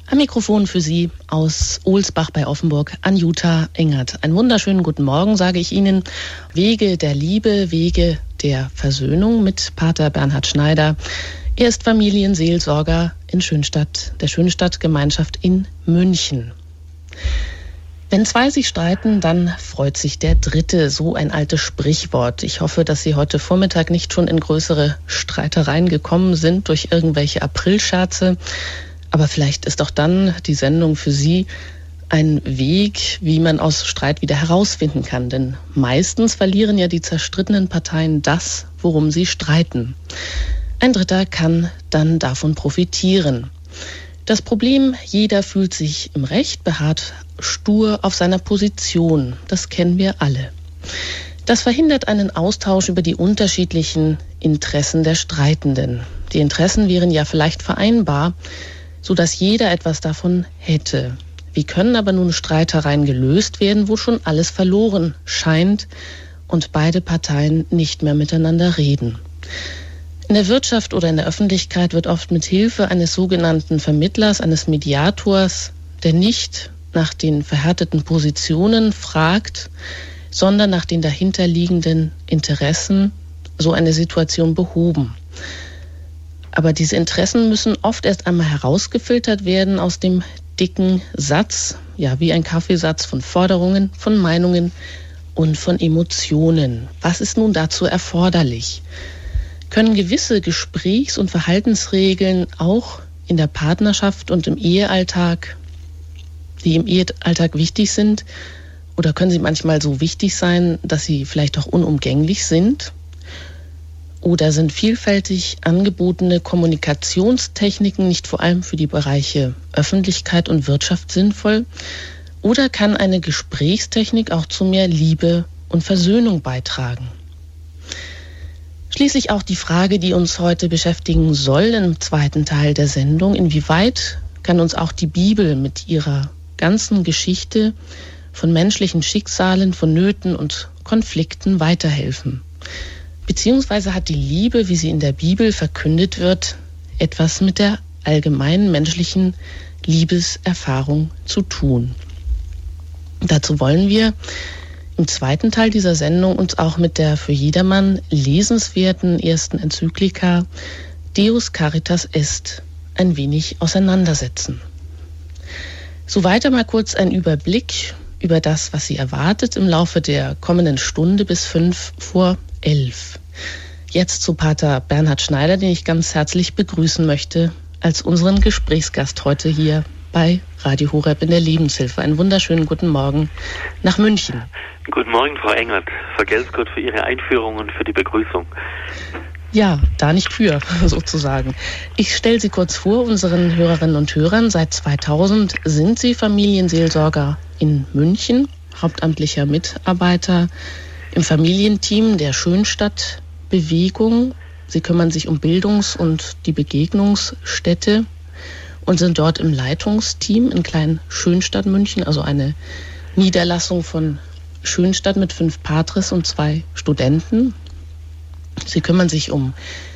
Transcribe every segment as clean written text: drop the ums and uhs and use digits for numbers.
Am Mikrofon für Sie aus Ohlsbach bei Offenburg, Anjuta Engert. Einen wunderschönen guten Morgen, sage ich Ihnen. Wege der Liebe, Wege der Versöhnung mit Pater Bernhard Schneider. Er ist Familienseelsorger in Schönstadt, der Schönstadt-Gemeinschaft in München. Wenn zwei sich streiten, dann freut sich der Dritte, so ein altes Sprichwort. Ich hoffe, dass Sie heute Vormittag nicht schon in größere Streitereien gekommen sind durch irgendwelche Aprilscherze. Aber vielleicht ist auch dann die Sendung für Sie ein Weg, wie man aus Streit wieder herausfinden kann. Denn meistens verlieren ja die zerstrittenen Parteien das, worum sie streiten. Ein Dritter kann dann davon profitieren. Das Problem, jeder fühlt sich im Recht, beharrt stur auf seiner Position. Das kennen wir alle. Das verhindert einen Austausch über die unterschiedlichen Interessen der Streitenden. Die Interessen wären ja vielleicht vereinbar, sodass jeder etwas davon hätte. Wie können aber nun Streitereien gelöst werden, wo schon alles verloren scheint und beide Parteien nicht mehr miteinander reden? In der Wirtschaft oder in der Öffentlichkeit wird oft mit Hilfe eines sogenannten Vermittlers, eines Mediators, der nicht nach den verhärteten Positionen fragt, sondern nach den dahinterliegenden Interessen, so eine Situation behoben. Aber diese Interessen müssen oft erst einmal herausgefiltert werden aus dem dicken Satz, ja wie ein Kaffeesatz von Forderungen, von Meinungen und von Emotionen. Was ist nun dazu erforderlich? Können gewisse Gesprächs- und Verhaltensregeln auch in der Partnerschaft und im Ehealltag, die im Ehealltag wichtig sind, oder können sie manchmal so wichtig sein, dass sie vielleicht auch unumgänglich sind? Oder sind vielfältig angebotene Kommunikationstechniken nicht vor allem für die Bereiche Öffentlichkeit und Wirtschaft sinnvoll? Oder kann eine Gesprächstechnik auch zu mehr Liebe und Versöhnung beitragen? Schließlich auch die Frage, die uns heute beschäftigen soll im zweiten Teil der Sendung: Inwieweit kann uns auch die Bibel mit ihrer ganzen Geschichte von menschlichen Schicksalen, von Nöten und Konflikten weiterhelfen? Beziehungsweise hat die Liebe, wie sie in der Bibel verkündet wird, etwas mit der allgemeinen menschlichen Liebeserfahrung zu tun? Dazu wollen wir im zweiten Teil dieser Sendung uns auch mit der für jedermann lesenswerten ersten Enzyklika Deus Caritas Est ein wenig auseinandersetzen. Soweit einmal kurz ein Überblick über das, was Sie erwartet im Laufe der kommenden Stunde bis 5:11. Jetzt zu Pater Bernhard Schneider, den ich ganz herzlich begrüßen möchte als unseren Gesprächsgast heute hier bei Radio Horeb in der Lebenshilfe. Einen wunderschönen guten Morgen nach München. Guten Morgen, Frau Engert. Vergelt's Gott für Ihre Einführung und für die Begrüßung. Ja, da nicht für, sozusagen. Ich stelle Sie kurz vor, unseren Hörerinnen und Hörern. Seit 2000 sind Sie Familienseelsorger in München, hauptamtlicher Mitarbeiter im Familienteam der Schönstadt-Bewegung. Sie kümmern sich um Bildungs- und die Begegnungsstätte und sind dort im Leitungsteam in Klein-Schönstadt München, also eine Niederlassung von Schönstadt mit 5 Patres und 2 Studenten. Sie kümmern sich um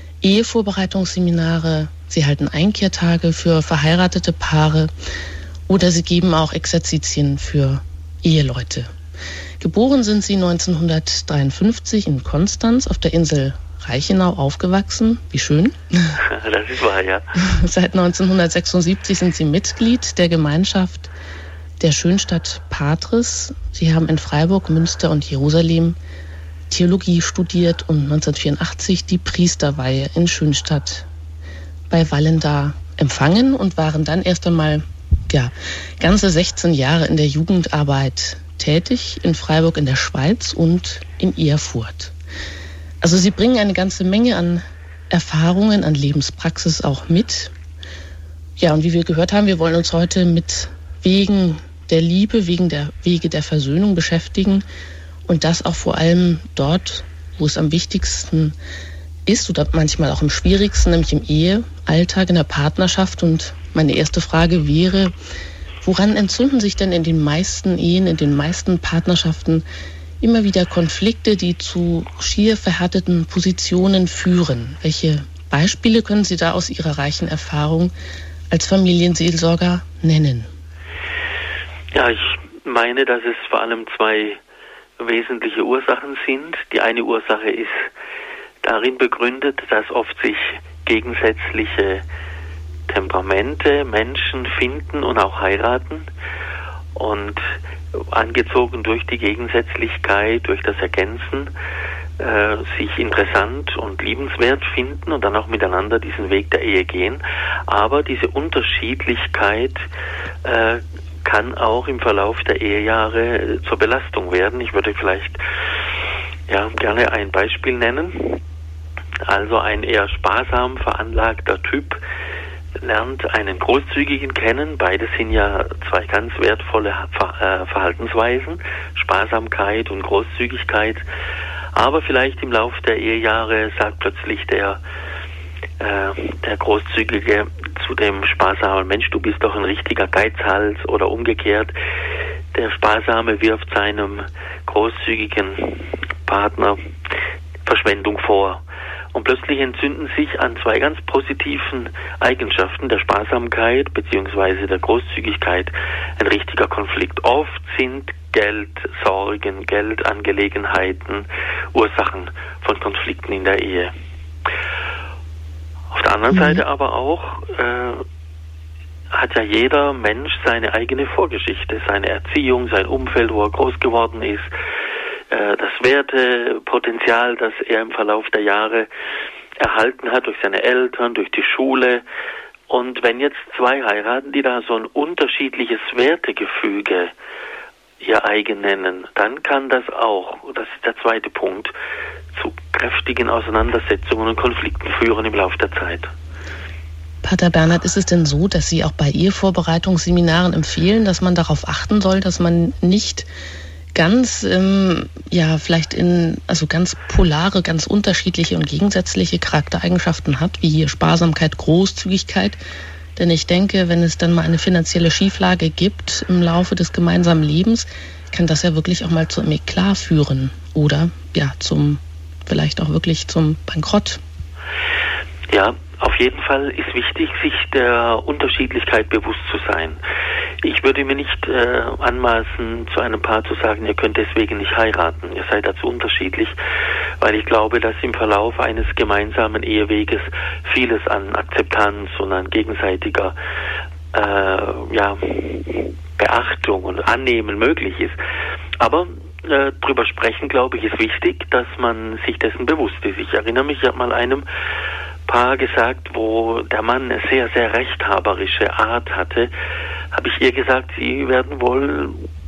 Ehevorbereitungsseminare, sie halten Einkehrtage für verheiratete Paare oder sie geben auch Exerzitien für Eheleute. Geboren sind sie 1953 in Konstanz auf der Insel Reichenau, aufgewachsen. Wie schön. Das ist wahr, ja. Seit 1976 sind sie Mitglied der Gemeinschaft der Schönstadt Patres. Sie haben in Freiburg, Münster und Jerusalem Theologie studiert und 1984 die Priesterweihe in Schönstadt bei Wallendar empfangen und waren dann erst einmal ganze 16 Jahre in der Jugendarbeit tätig, in Freiburg in der Schweiz und in Erfurt. Also sie bringen eine ganze Menge an Erfahrungen, an Lebenspraxis auch mit. Ja, und wie wir gehört haben, wir wollen uns heute mit Wegen der Liebe, wegen der Wege der Versöhnung beschäftigen. Und das auch vor allem dort, wo es am wichtigsten ist oder manchmal auch am schwierigsten, nämlich im Ehealltag, in der Partnerschaft. Und meine erste Frage wäre, woran entzünden sich denn in den meisten Ehen, in den meisten Partnerschaften immer wieder Konflikte, die zu schier verhärteten Positionen führen? Welche Beispiele können Sie da aus Ihrer reichen Erfahrung als Familienseelsorger nennen? Ja, ich meine, dass es vor allem zwei wesentliche Ursachen sind. Die eine Ursache ist darin begründet, dass oft sich gegensätzliche Temperamente, Menschen finden und auch heiraten und angezogen durch die Gegensätzlichkeit, durch das Ergänzen, sich interessant und liebenswert finden und dann auch miteinander diesen Weg der Ehe gehen. Aber diese Unterschiedlichkeit kann auch im Verlauf der Ehejahre zur Belastung werden. Ich würde vielleicht gerne ein Beispiel nennen. Also ein eher sparsam veranlagter Typ lernt einen Großzügigen kennen. Beides sind ja zwei ganz wertvolle Verhaltensweisen, Sparsamkeit und Großzügigkeit. Aber vielleicht im Lauf der Ehejahre sagt plötzlich der Großzügige zu dem sparsamen Mensch, du bist doch ein richtiger Geizhals, oder umgekehrt. Der Sparsame wirft seinem großzügigen Partner Verschwendung vor. Und plötzlich entzünden sich an zwei ganz positiven Eigenschaften der Sparsamkeit bzw. der Großzügigkeit ein richtiger Konflikt. Oft sind Geldsorgen, Geldangelegenheiten Ursachen von Konflikten in der Ehe. Auf der anderen Seite aber auch hat ja jeder Mensch seine eigene Vorgeschichte, seine Erziehung, sein Umfeld, wo er groß geworden ist, das Wertepotenzial, das er im Verlauf der Jahre erhalten hat durch seine Eltern, durch die Schule. Und wenn jetzt zwei heiraten, die da so ein unterschiedliches Wertegefüge ihr eigen nennen, dann kann das auch, das ist der zweite Punkt, zu kräftigen Auseinandersetzungen und Konflikten führen im Laufe der Zeit. Pater Bernhard, ist es denn so, dass Sie auch bei Ehevorbereitungsseminaren empfehlen, dass man darauf achten soll, dass man nicht ganz, vielleicht ganz polare, ganz unterschiedliche und gegensätzliche Charaktereigenschaften hat, wie hier Sparsamkeit, Großzügigkeit? Denn ich denke, wenn es dann mal eine finanzielle Schieflage gibt im Laufe des gemeinsamen Lebens, kann das ja wirklich auch mal zu einem Eklat führen oder vielleicht auch wirklich zum Bankrott. Ja, auf jeden Fall ist wichtig, sich der Unterschiedlichkeit bewusst zu sein. Ich würde mir nicht anmaßen, zu einem Paar zu sagen, ihr könnt deswegen nicht heiraten, ihr seid dazu unterschiedlich, weil ich glaube, dass im Verlauf eines gemeinsamen Eheweges vieles an Akzeptanz und an gegenseitiger Beachtung und Annehmen möglich ist. Aber drüber sprechen, glaube ich, ist wichtig, dass man sich dessen bewusst ist. Ich erinnere mich, ich habe mal einem Paar gesagt, wo der Mann eine sehr, sehr rechthaberische Art hatte, habe ich ihr gesagt, sie werden wohl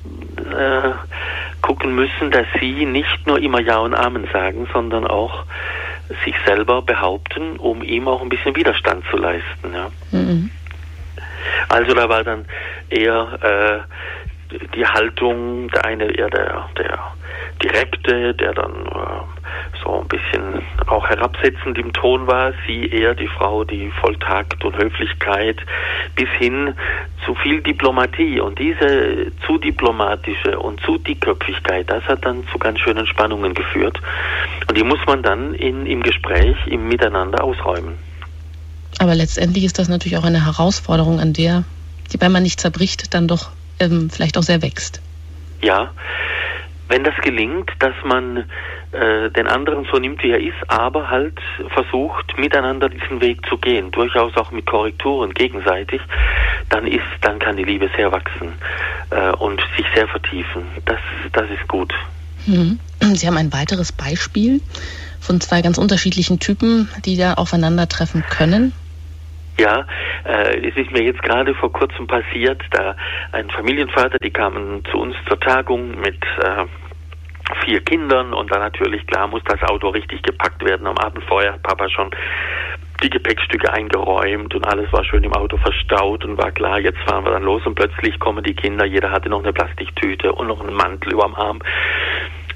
gucken müssen, dass sie nicht nur immer Ja und Amen sagen, sondern auch sich selber behaupten, um ihm auch ein bisschen Widerstand zu leisten. Ja. Mhm. Also da war dann eher die Haltung, der eine eher der Direkte, der dann so ein bisschen auch herabsetzend im Ton war, sie eher die Frau, die voll Takt und Höflichkeit, bis hin zu viel Diplomatie. Und diese zu diplomatische und zu Dickköpfigkeit, das hat dann zu ganz schönen Spannungen geführt. Und die muss man dann im Gespräch, im Miteinander ausräumen. Aber letztendlich ist das natürlich auch eine Herausforderung, an der, wenn man nicht zerbricht, dann doch vielleicht auch sehr wächst. Ja, wenn das gelingt, dass man den anderen so nimmt, wie er ist, aber halt versucht, miteinander diesen Weg zu gehen, durchaus auch mit Korrekturen gegenseitig, dann kann die Liebe sehr wachsen und sich sehr vertiefen. Das ist gut. Sie haben ein weiteres Beispiel von zwei ganz unterschiedlichen Typen, die da aufeinandertreffen können. Ja, es ist mir jetzt gerade vor kurzem passiert, da ein Familienvater, die kamen zu uns zur Tagung mit 4 Kindern und dann natürlich, klar, muss das Auto richtig gepackt werden. Am Abend vorher hat Papa schon die Gepäckstücke eingeräumt und alles war schön im Auto verstaut und war klar, jetzt fahren wir dann los und plötzlich kommen die Kinder, jeder hatte noch eine Plastiktüte und noch einen Mantel überm Arm.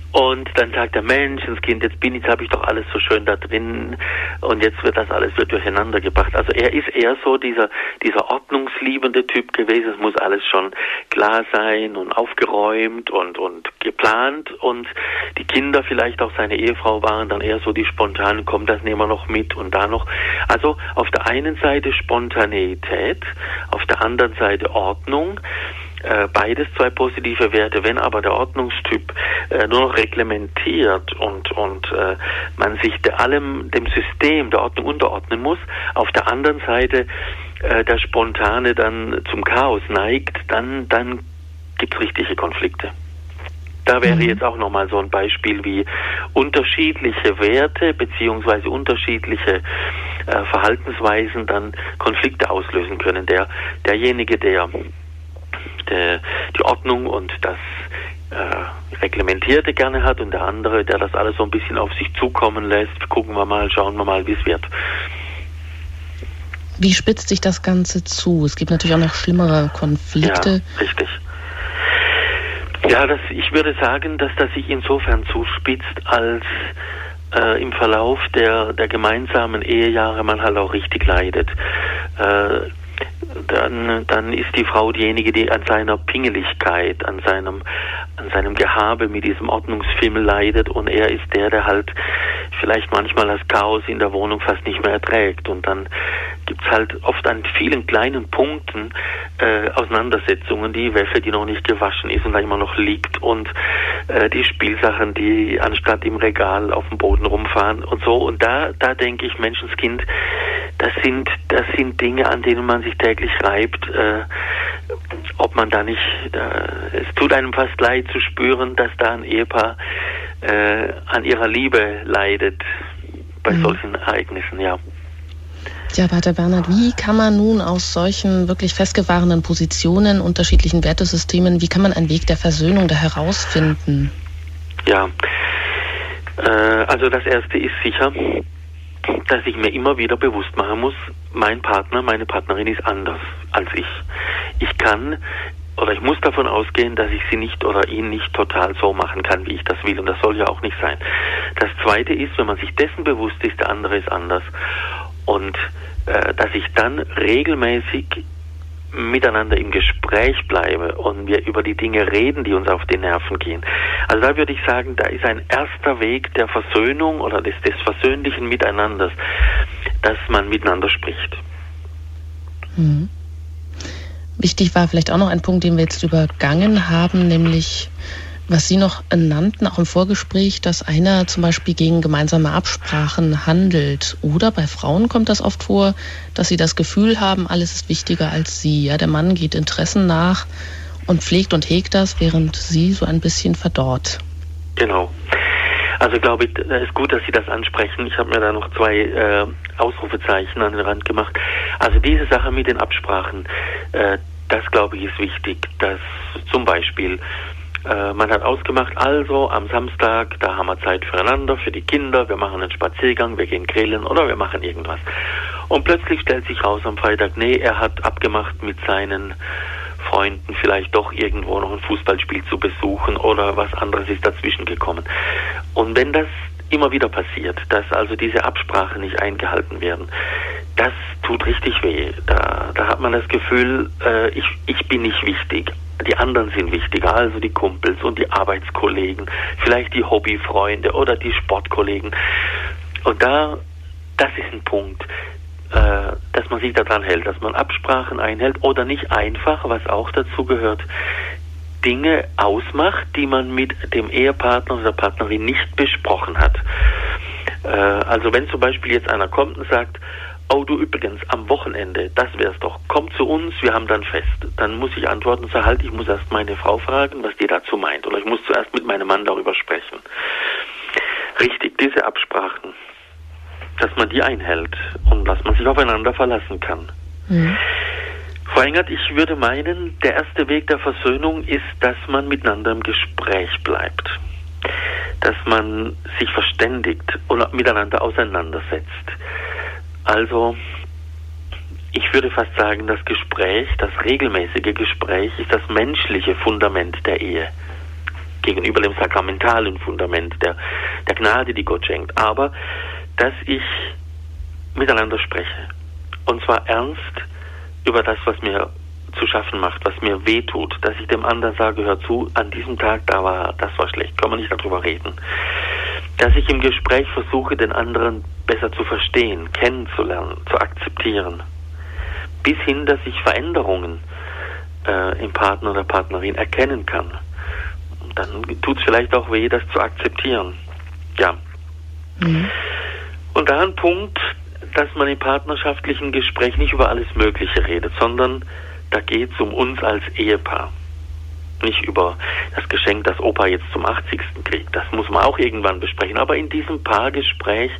Und dann sagt der Menschenskind, jetzt habe ich doch alles so schön da drin und jetzt wird durcheinander gebracht. Also er ist eher so dieser ordnungsliebende Typ gewesen. Es muss alles schon klar sein und aufgeräumt und geplant, und die Kinder, vielleicht auch seine Ehefrau, waren dann eher so die spontanen, komm, das nehmen wir noch mit und da noch. Also auf der einen Seite Spontaneität, auf der anderen Seite Ordnung. Beides zwei positive Werte. Wenn aber der Ordnungstyp nur noch reglementiert und man sich dem System der Ordnung unterordnen muss, auf der anderen Seite der Spontane dann zum Chaos neigt, dann gibt's richtige Konflikte. Da wäre jetzt auch nochmal so ein Beispiel, wie unterschiedliche Werte beziehungsweise unterschiedliche Verhaltensweisen dann Konflikte auslösen können. Derjenige, der die Ordnung und das Reglementierte gerne hat, und der andere, der das alles so ein bisschen auf sich zukommen lässt. Gucken wir mal, schauen wir mal, wie es wird. Wie spitzt sich das Ganze zu? Es gibt natürlich auch noch schlimmere Konflikte. Ja, richtig. Ja, ich würde sagen, dass das sich insofern zuspitzt, als im Verlauf der gemeinsamen Ehejahre man halt auch richtig leidet. Dann ist die Frau diejenige, die an seiner Pingeligkeit, an seinem Gehabe mit diesem Ordnungsfimmel leidet, und er ist der halt vielleicht manchmal das Chaos in der Wohnung fast nicht mehr erträgt. Und dann gibt's halt oft an vielen kleinen Punkten Auseinandersetzungen, die Wäsche, die noch nicht gewaschen ist und da immer noch liegt, und die Spielsachen, die anstatt im Regal auf dem Boden rumfahren und so. Und da denke ich, Menschenskind, das sind Dinge, an denen man sich täglich reibt, ob man da nicht, es tut einem fast leid zu spüren, dass da ein Ehepaar an ihrer Liebe leidet bei solchen Ereignissen, ja. Ja, Pater Bernhard, wie kann man nun aus solchen wirklich festgefahrenen Positionen, unterschiedlichen Wertesystemen, wie kann man einen Weg der Versöhnung da herausfinden? Ja, also das Erste ist sicher, dass ich mir immer wieder bewusst machen muss, mein Partner, meine Partnerin ist anders als ich. Ich muss davon ausgehen, dass ich sie nicht oder ihn nicht total so machen kann, wie ich das will. Und das soll ja auch nicht sein. Das Zweite ist, wenn man sich dessen bewusst ist, der andere ist anders. Und dass ich dann regelmäßig miteinander im Gespräch bleibe und wir über die Dinge reden, die uns auf die Nerven gehen. Also da würde ich sagen, da ist ein erster Weg der Versöhnung oder des versöhnlichen Miteinanders, dass man miteinander spricht. Mhm. Wichtig war vielleicht auch noch ein Punkt, den wir jetzt übergangen haben, nämlich was Sie noch nannten, auch im Vorgespräch, dass einer zum Beispiel gegen gemeinsame Absprachen handelt. Oder bei Frauen kommt das oft vor, dass sie das Gefühl haben, alles ist wichtiger als sie. Ja, der Mann geht Interessen nach und pflegt und hegt das, während sie so ein bisschen verdorrt. Genau. Also glaube ich, es ist gut, dass Sie das ansprechen. Ich habe mir da noch 2 Ausrufezeichen an den Rand gemacht. Also diese Sache mit den Absprachen, das glaube ich ist wichtig, dass zum Beispiel man hat ausgemacht, also am Samstag, da haben wir Zeit füreinander, für die Kinder, wir machen einen Spaziergang, wir gehen grillen oder wir machen irgendwas. Und plötzlich stellt sich raus am Freitag, nee, er hat abgemacht mit seinen Freunden vielleicht doch irgendwo noch ein Fußballspiel zu besuchen oder was anderes ist dazwischen gekommen. Und wenn das immer wieder passiert, dass also diese Absprachen nicht eingehalten werden, das tut richtig weh. Da hat man das Gefühl, ich bin nicht wichtig. Die anderen sind wichtiger, also die Kumpels und die Arbeitskollegen, vielleicht die Hobbyfreunde oder die Sportkollegen. Und das ist ein Punkt, dass man sich daran hält, dass man Absprachen einhält oder nicht einfach, was auch dazu gehört, Dinge ausmacht, die man mit dem Ehepartner oder der Partnerin nicht besprochen hat. Also wenn zum Beispiel jetzt einer kommt und sagt, oh du übrigens, am Wochenende, das wär's doch, komm zu uns, wir haben dann Fest. Dann muss ich antworten und sagen, halt, ich muss erst meine Frau fragen, was die dazu meint. Oder ich muss zuerst mit meinem Mann darüber sprechen. Richtig, diese Absprachen, dass man die einhält und dass man sich aufeinander verlassen kann. Mhm. Frau Engert, ich würde meinen, der erste Weg der Versöhnung ist, dass man miteinander im Gespräch bleibt. Dass man sich verständigt und miteinander auseinandersetzt. Also, ich würde fast sagen, das Gespräch, das regelmäßige Gespräch ist das menschliche Fundament der Ehe. gegenüber dem sakramentalen Fundament der Gnade, die Gott schenkt. Aber, dass ich miteinander spreche. Und zwar ernst über das, was mir zu schaffen macht, was mir wehtut, dass ich dem anderen sage, hör zu, an diesem Tag, das war schlecht, können wir nicht darüber reden. Dass ich im Gespräch versuche, den anderen besser zu verstehen, kennenzulernen, zu akzeptieren. Bis hin, dass ich Veränderungen im Partner oder Partnerin erkennen kann. Und dann tut es vielleicht auch weh, das zu akzeptieren. Ja. Mhm. Und da ein Punkt, dass man im partnerschaftlichen Gespräch nicht über alles Mögliche redet, sondern da geht es um uns als Ehepaar. Nicht über das Geschenk, das Opa jetzt zum 80. kriegt. Das muss man auch irgendwann besprechen. Aber in diesem Paargespräch,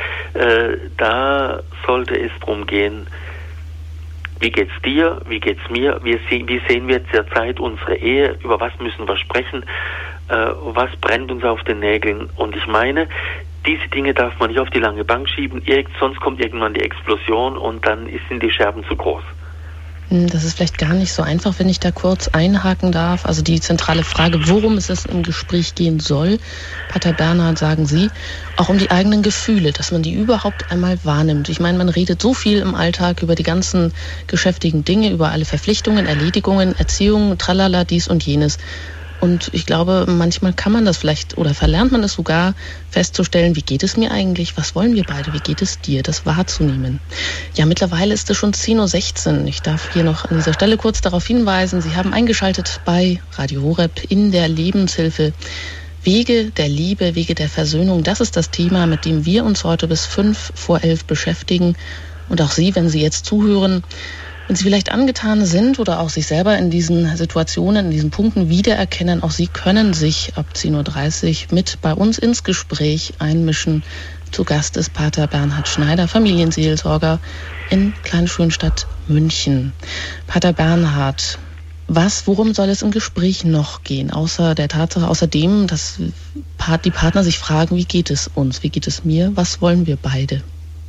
da sollte es darum gehen, wie geht's dir, wie geht's mir, wie sehen wir zurzeit unsere Ehe, über was müssen wir sprechen, was brennt uns auf den Nägeln. Und ich meine, diese Dinge darf man nicht auf die lange Bank schieben, sonst kommt irgendwann die Explosion und dann sind die Scherben zu groß. Das ist vielleicht gar nicht so einfach, wenn ich da kurz einhaken darf. Also die zentrale Frage, worum es im Gespräch gehen soll, Pater Bernhard, sagen Sie, auch um die eigenen Gefühle, dass man die überhaupt einmal wahrnimmt. Ich meine, man redet so viel im Alltag über die ganzen geschäftigen Dinge, über alle Verpflichtungen, Erledigungen, Erziehung, tralala, dies und jenes. Und ich glaube, manchmal kann man das vielleicht oder verlernt man es sogar festzustellen, wie geht es mir eigentlich, was wollen wir beide, wie geht es dir, das wahrzunehmen. Ja, mittlerweile ist es schon 10.16 Uhr. Ich darf hier noch an dieser Stelle kurz darauf hinweisen, Sie haben eingeschaltet bei Radio Horeb in der Lebenshilfe. Wege der Liebe, Wege der Versöhnung, das ist das Thema, mit dem wir uns heute bis 11:05 beschäftigen. Und auch Sie, wenn Sie jetzt zuhören, wenn Sie vielleicht angetan sind oder auch sich selber in diesen Situationen, in diesen Punkten wiedererkennen, auch Sie können sich ab 10.30 Uhr mit bei uns ins Gespräch einmischen. Zu Gast ist Pater Bernhard Schneider, Familienseelsorger in Kleinschönstadt München. Pater Bernhard, worum soll es im Gespräch noch gehen, außer der Tatsache, außerdem, dass die Partner sich fragen, wie geht es uns, wie geht es mir, was wollen wir beide?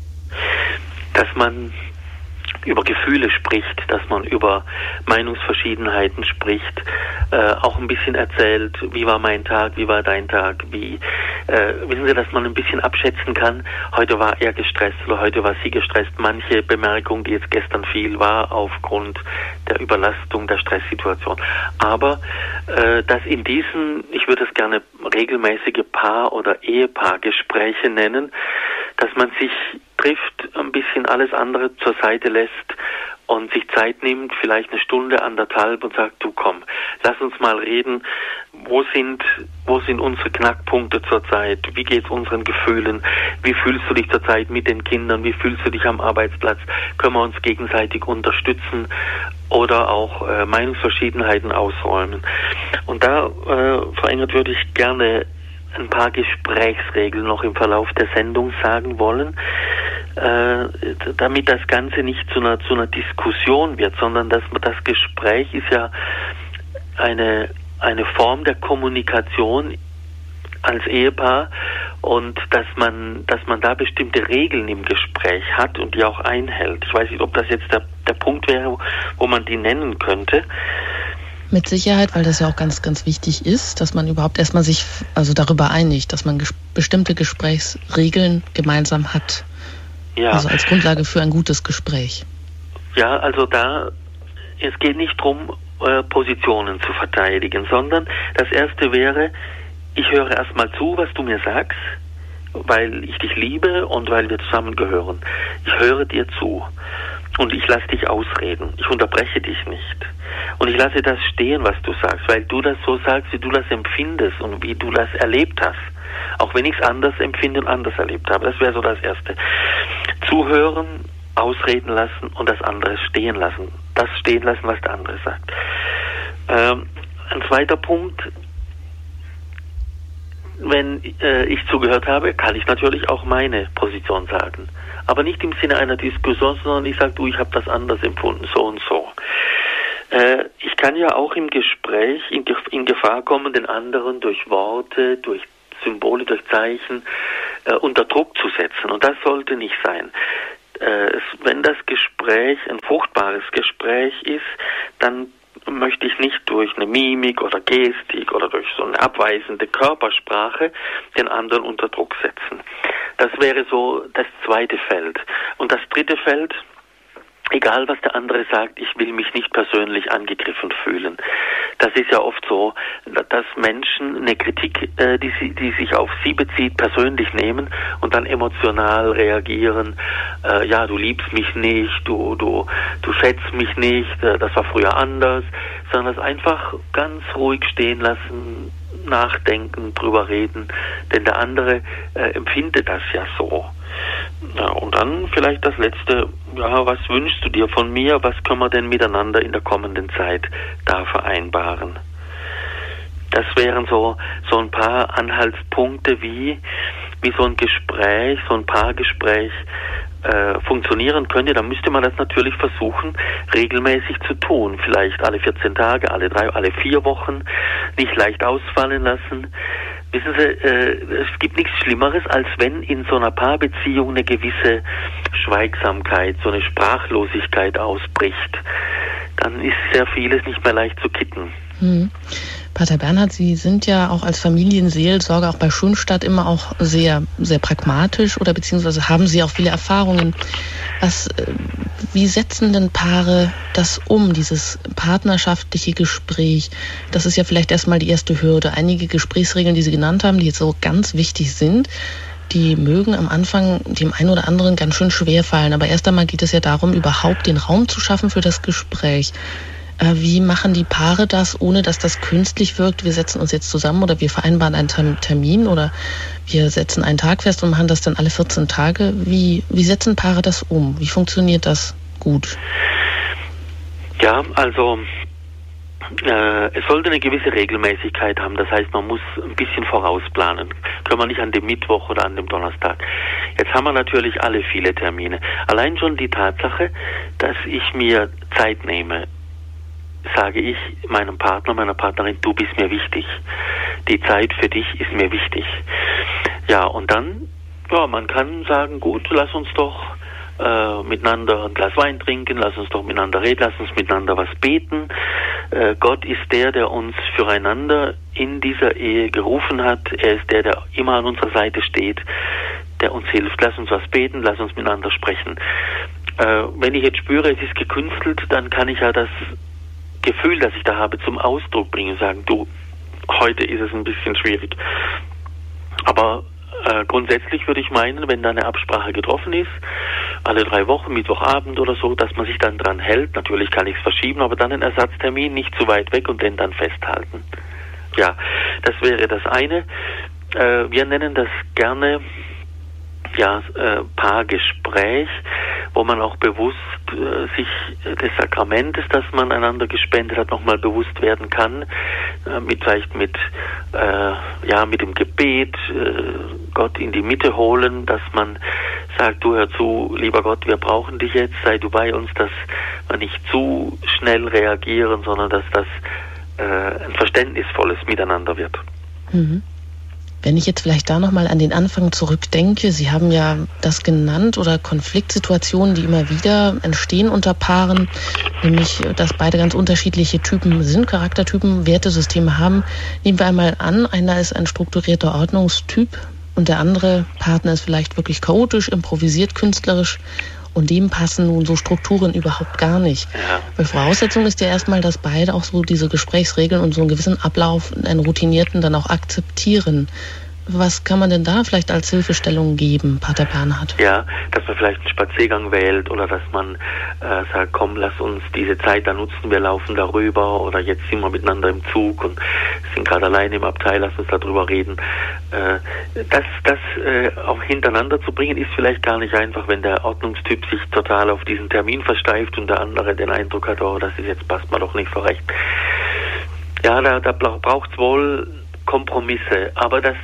Dass man über Gefühle spricht, dass man über Meinungsverschiedenheiten spricht, auch ein bisschen erzählt, wie war mein Tag, wie war dein Tag, wissen Sie, dass man ein bisschen abschätzen kann, heute war er gestresst oder heute war sie gestresst. Manche Bemerkung, die jetzt gestern fiel, war aufgrund der Überlastung, der Stresssituation. Aber dass in diesen, ich würde es gerne regelmäßige Paar- oder Ehepaargespräche nennen, dass man sich trifft, ein bisschen alles andere zur Seite lässt und sich Zeit nimmt, vielleicht eine Stunde, anderthalb und sagt, du komm, lass uns mal reden, wo sind unsere Knackpunkte zurzeit, wie geht's unseren Gefühlen, wie fühlst du dich zurzeit mit den Kindern, wie fühlst du dich am Arbeitsplatz, können wir uns gegenseitig unterstützen oder auch Meinungsverschiedenheiten ausräumen. Und da, Frau Engert, würde ich gerne ein paar Gesprächsregeln noch im Verlauf der Sendung sagen wollen, damit das Ganze nicht zu einer Diskussion wird, sondern das Gespräch ist ja eine Form der Kommunikation als Ehepaar und dass man da bestimmte Regeln im Gespräch hat und die auch einhält. Ich weiß nicht, ob das jetzt der Punkt wäre, wo man die nennen könnte. Mit Sicherheit, weil das ja auch ganz, ganz wichtig ist, dass man überhaupt erstmal sich darüber einigt, dass man bestimmte Gesprächsregeln gemeinsam hat. Ja. Also als Grundlage für ein gutes Gespräch. Ja, also es geht nicht darum, Positionen zu verteidigen, sondern das Erste wäre, ich höre erstmal zu, was du mir sagst, weil ich dich liebe und weil wir zusammengehören. Ich höre dir zu und ich lasse dich ausreden. Ich unterbreche dich nicht. Und ich lasse das stehen, was du sagst, weil du das so sagst, wie du das empfindest und wie du das erlebt hast. Auch wenn ich es anders empfinde und anders erlebt habe. Das wäre so das Erste. Zuhören, ausreden lassen und das andere stehen lassen. Das stehen lassen, was der andere sagt. Ein zweiter Punkt, wenn ich zugehört habe, kann ich natürlich auch meine Position sagen. Aber nicht im Sinne einer Diskussion, sondern ich sage, ich habe das anders empfunden, so und so. Ich kann ja auch im Gespräch in Gefahr kommen, den anderen durch Worte, durch Symbole, durch Zeichen unter Druck zu setzen. Und das sollte nicht sein. Wenn das Gespräch ein fruchtbares Gespräch ist, dann möchte ich nicht durch eine Mimik oder Gestik oder durch so eine abweisende Körpersprache den anderen unter Druck setzen. Das wäre so das zweite Feld. Und das dritte Feld, egal was der andere sagt, ich will mich nicht persönlich angegriffen fühlen. Das ist ja oft so, dass Menschen eine Kritik, die sich auf sie bezieht, persönlich nehmen und dann emotional reagieren. Ja, du liebst mich nicht, du schätzt mich nicht, das war früher anders, sondern das einfach ganz ruhig stehen lassen, nachdenken, drüber reden, denn der andere empfindet das ja so. Ja, und dann vielleicht das Letzte, ja, was wünschst du dir von mir, was können wir denn miteinander in der kommenden Zeit da vereinbaren? Das wären so ein paar Anhaltspunkte, wie so ein Gespräch, so ein Paargespräch funktionieren könnte. Dann müsste man das natürlich versuchen, regelmäßig zu tun. Vielleicht alle 14 Tage, alle 3, alle 4 Wochen, nicht leicht ausfallen lassen. Wissen Sie, es gibt nichts Schlimmeres, als wenn in so einer Paarbeziehung eine gewisse Schweigsamkeit, so eine Sprachlosigkeit ausbricht. Dann ist sehr vieles nicht mehr leicht zu kitten. Pater Bernhard, Sie sind ja auch als Familienseelsorger auch bei Schönstatt immer auch sehr, sehr pragmatisch oder beziehungsweise haben Sie auch viele Erfahrungen. Wie setzen denn Paare das um, dieses partnerschaftliche Gespräch? Das ist ja vielleicht erstmal die erste Hürde. Einige Gesprächsregeln, die Sie genannt haben, die jetzt so ganz wichtig sind, die mögen am Anfang dem einen oder anderen ganz schön schwer fallen. Aber erst einmal geht es ja darum, überhaupt den Raum zu schaffen für das Gespräch. Wie machen die Paare das, ohne dass das künstlich wirkt? Wir setzen uns jetzt zusammen oder wir vereinbaren einen Termin oder wir setzen einen Tag fest und machen das dann alle 14 Tage. Wie setzen Paare das um? Wie funktioniert das gut? Ja, also es sollte eine gewisse Regelmäßigkeit haben. Das heißt, man muss ein bisschen vorausplanen. Können wir nicht an dem Mittwoch oder an dem Donnerstag. Jetzt haben wir natürlich alle viele Termine. Allein schon die Tatsache, dass ich mir Zeit nehme, sage ich meinem Partner, meiner Partnerin, du bist mir wichtig. Die Zeit für dich ist mir wichtig. Ja, und dann, ja, man kann sagen, gut, lass uns doch miteinander ein Glas Wein trinken, lass uns doch miteinander reden, lass uns miteinander was beten. Gott ist der uns füreinander in dieser Ehe gerufen hat. Er ist der immer an unserer Seite steht, der uns hilft. Lass uns was beten, lass uns miteinander sprechen. Wenn ich jetzt spüre, es ist gekünstelt, dann kann ich ja das Gefühl, das ich da habe, zum Ausdruck bringen und sagen, du, heute ist es ein bisschen schwierig. Aber grundsätzlich würde ich meinen, wenn da eine Absprache getroffen ist, alle 3 Wochen, Mittwochabend oder so, dass man sich dann dran hält. Natürlich kann ich es verschieben, aber dann einen Ersatztermin nicht zu weit weg und den dann festhalten. Ja, das wäre das eine. Wir nennen das gerne Paargespräch, wo man auch bewusst sich des Sakramentes, das man einander gespendet hat, nochmal bewusst werden kann, vielleicht mit dem Gebet, Gott in die Mitte holen, dass man sagt, du hör zu, lieber Gott, wir brauchen dich jetzt, sei du bei uns, dass wir nicht zu schnell reagieren, sondern dass das ein verständnisvolles Miteinander wird. Mhm. Wenn ich jetzt vielleicht da nochmal an den Anfang zurückdenke, Sie haben ja das genannt oder Konfliktsituationen, die immer wieder entstehen unter Paaren, nämlich, dass beide ganz unterschiedliche Typen sind, Charaktertypen, Wertesysteme haben. Nehmen wir einmal an, einer ist ein strukturierter Ordnungstyp und der andere Partner ist vielleicht wirklich chaotisch, improvisiert, künstlerisch. Und dem passen nun so Strukturen überhaupt gar nicht. Ja. Weil Voraussetzung ist ja erstmal, dass beide auch so diese Gesprächsregeln und so einen gewissen Ablauf, einen routinierten, dann auch akzeptieren. Was kann man denn da vielleicht als Hilfestellung geben, Pater Bernhard? Ja, dass man vielleicht einen Spaziergang wählt oder dass man sagt, komm, lass uns diese Zeit da nutzen, wir laufen darüber oder jetzt sind wir miteinander im Zug und sind gerade alleine im Abteil, lass uns darüber reden. Das auch hintereinander zu bringen, ist vielleicht gar nicht einfach, wenn der Ordnungstyp sich total auf diesen Termin versteift und der andere den Eindruck hat, oh, das ist jetzt passt mir doch nicht so recht. Ja, da braucht es wohl Kompromisse, aber das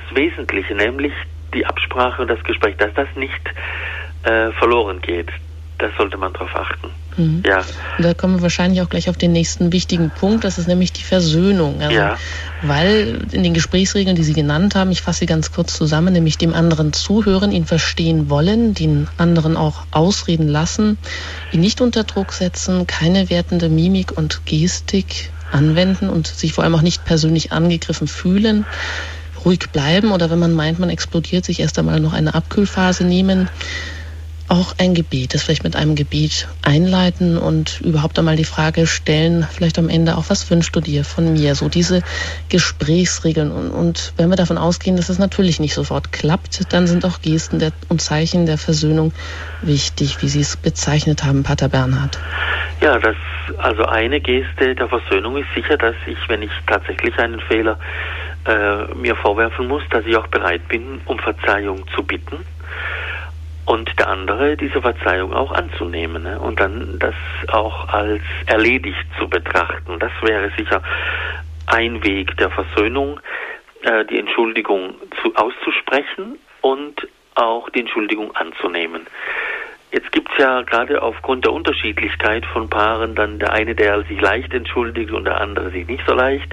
Wesentliche, nämlich die Absprache und das Gespräch, dass das nicht verloren geht. da sollte man drauf achten. Ja. Und da kommen wir wahrscheinlich auch gleich auf den nächsten wichtigen Punkt, das ist nämlich die Versöhnung. Also, weil in den Gesprächsregeln, die Sie genannt haben, ich fasse sie ganz kurz zusammen, nämlich dem anderen zuhören, ihn verstehen wollen, den anderen auch ausreden lassen, ihn nicht unter Druck setzen, keine wertende Mimik und Gestik anwenden und sich vor allem auch nicht persönlich angegriffen fühlen, ruhig bleiben oder wenn man meint, man explodiert, sich erst einmal noch eine Abkühlphase nehmen. Auch ein Gebet, das vielleicht mit einem Gebet einleiten und überhaupt einmal die Frage stellen, vielleicht am Ende auch, was wünschst du dir von mir? So diese Gesprächsregeln. Und wenn wir davon ausgehen, dass es natürlich nicht sofort klappt, dann sind auch Gesten und Zeichen der Versöhnung wichtig, wie Sie es bezeichnet haben, Pater Bernhard. Ja, also eine Geste der Versöhnung ist sicher, dass ich, wenn ich tatsächlich einen Fehler mir vorwerfen muss, dass ich auch bereit bin, um Verzeihung zu bitten. Und der andere, diese Verzeihung auch anzunehmen, ne? Und dann das auch als erledigt zu betrachten. Das wäre sicher ein Weg der Versöhnung, die Entschuldigung auszusprechen und auch die Entschuldigung anzunehmen. Jetzt gibt es ja gerade aufgrund der Unterschiedlichkeit von Paaren dann der eine, der sich leicht entschuldigt und der andere sich nicht so leicht,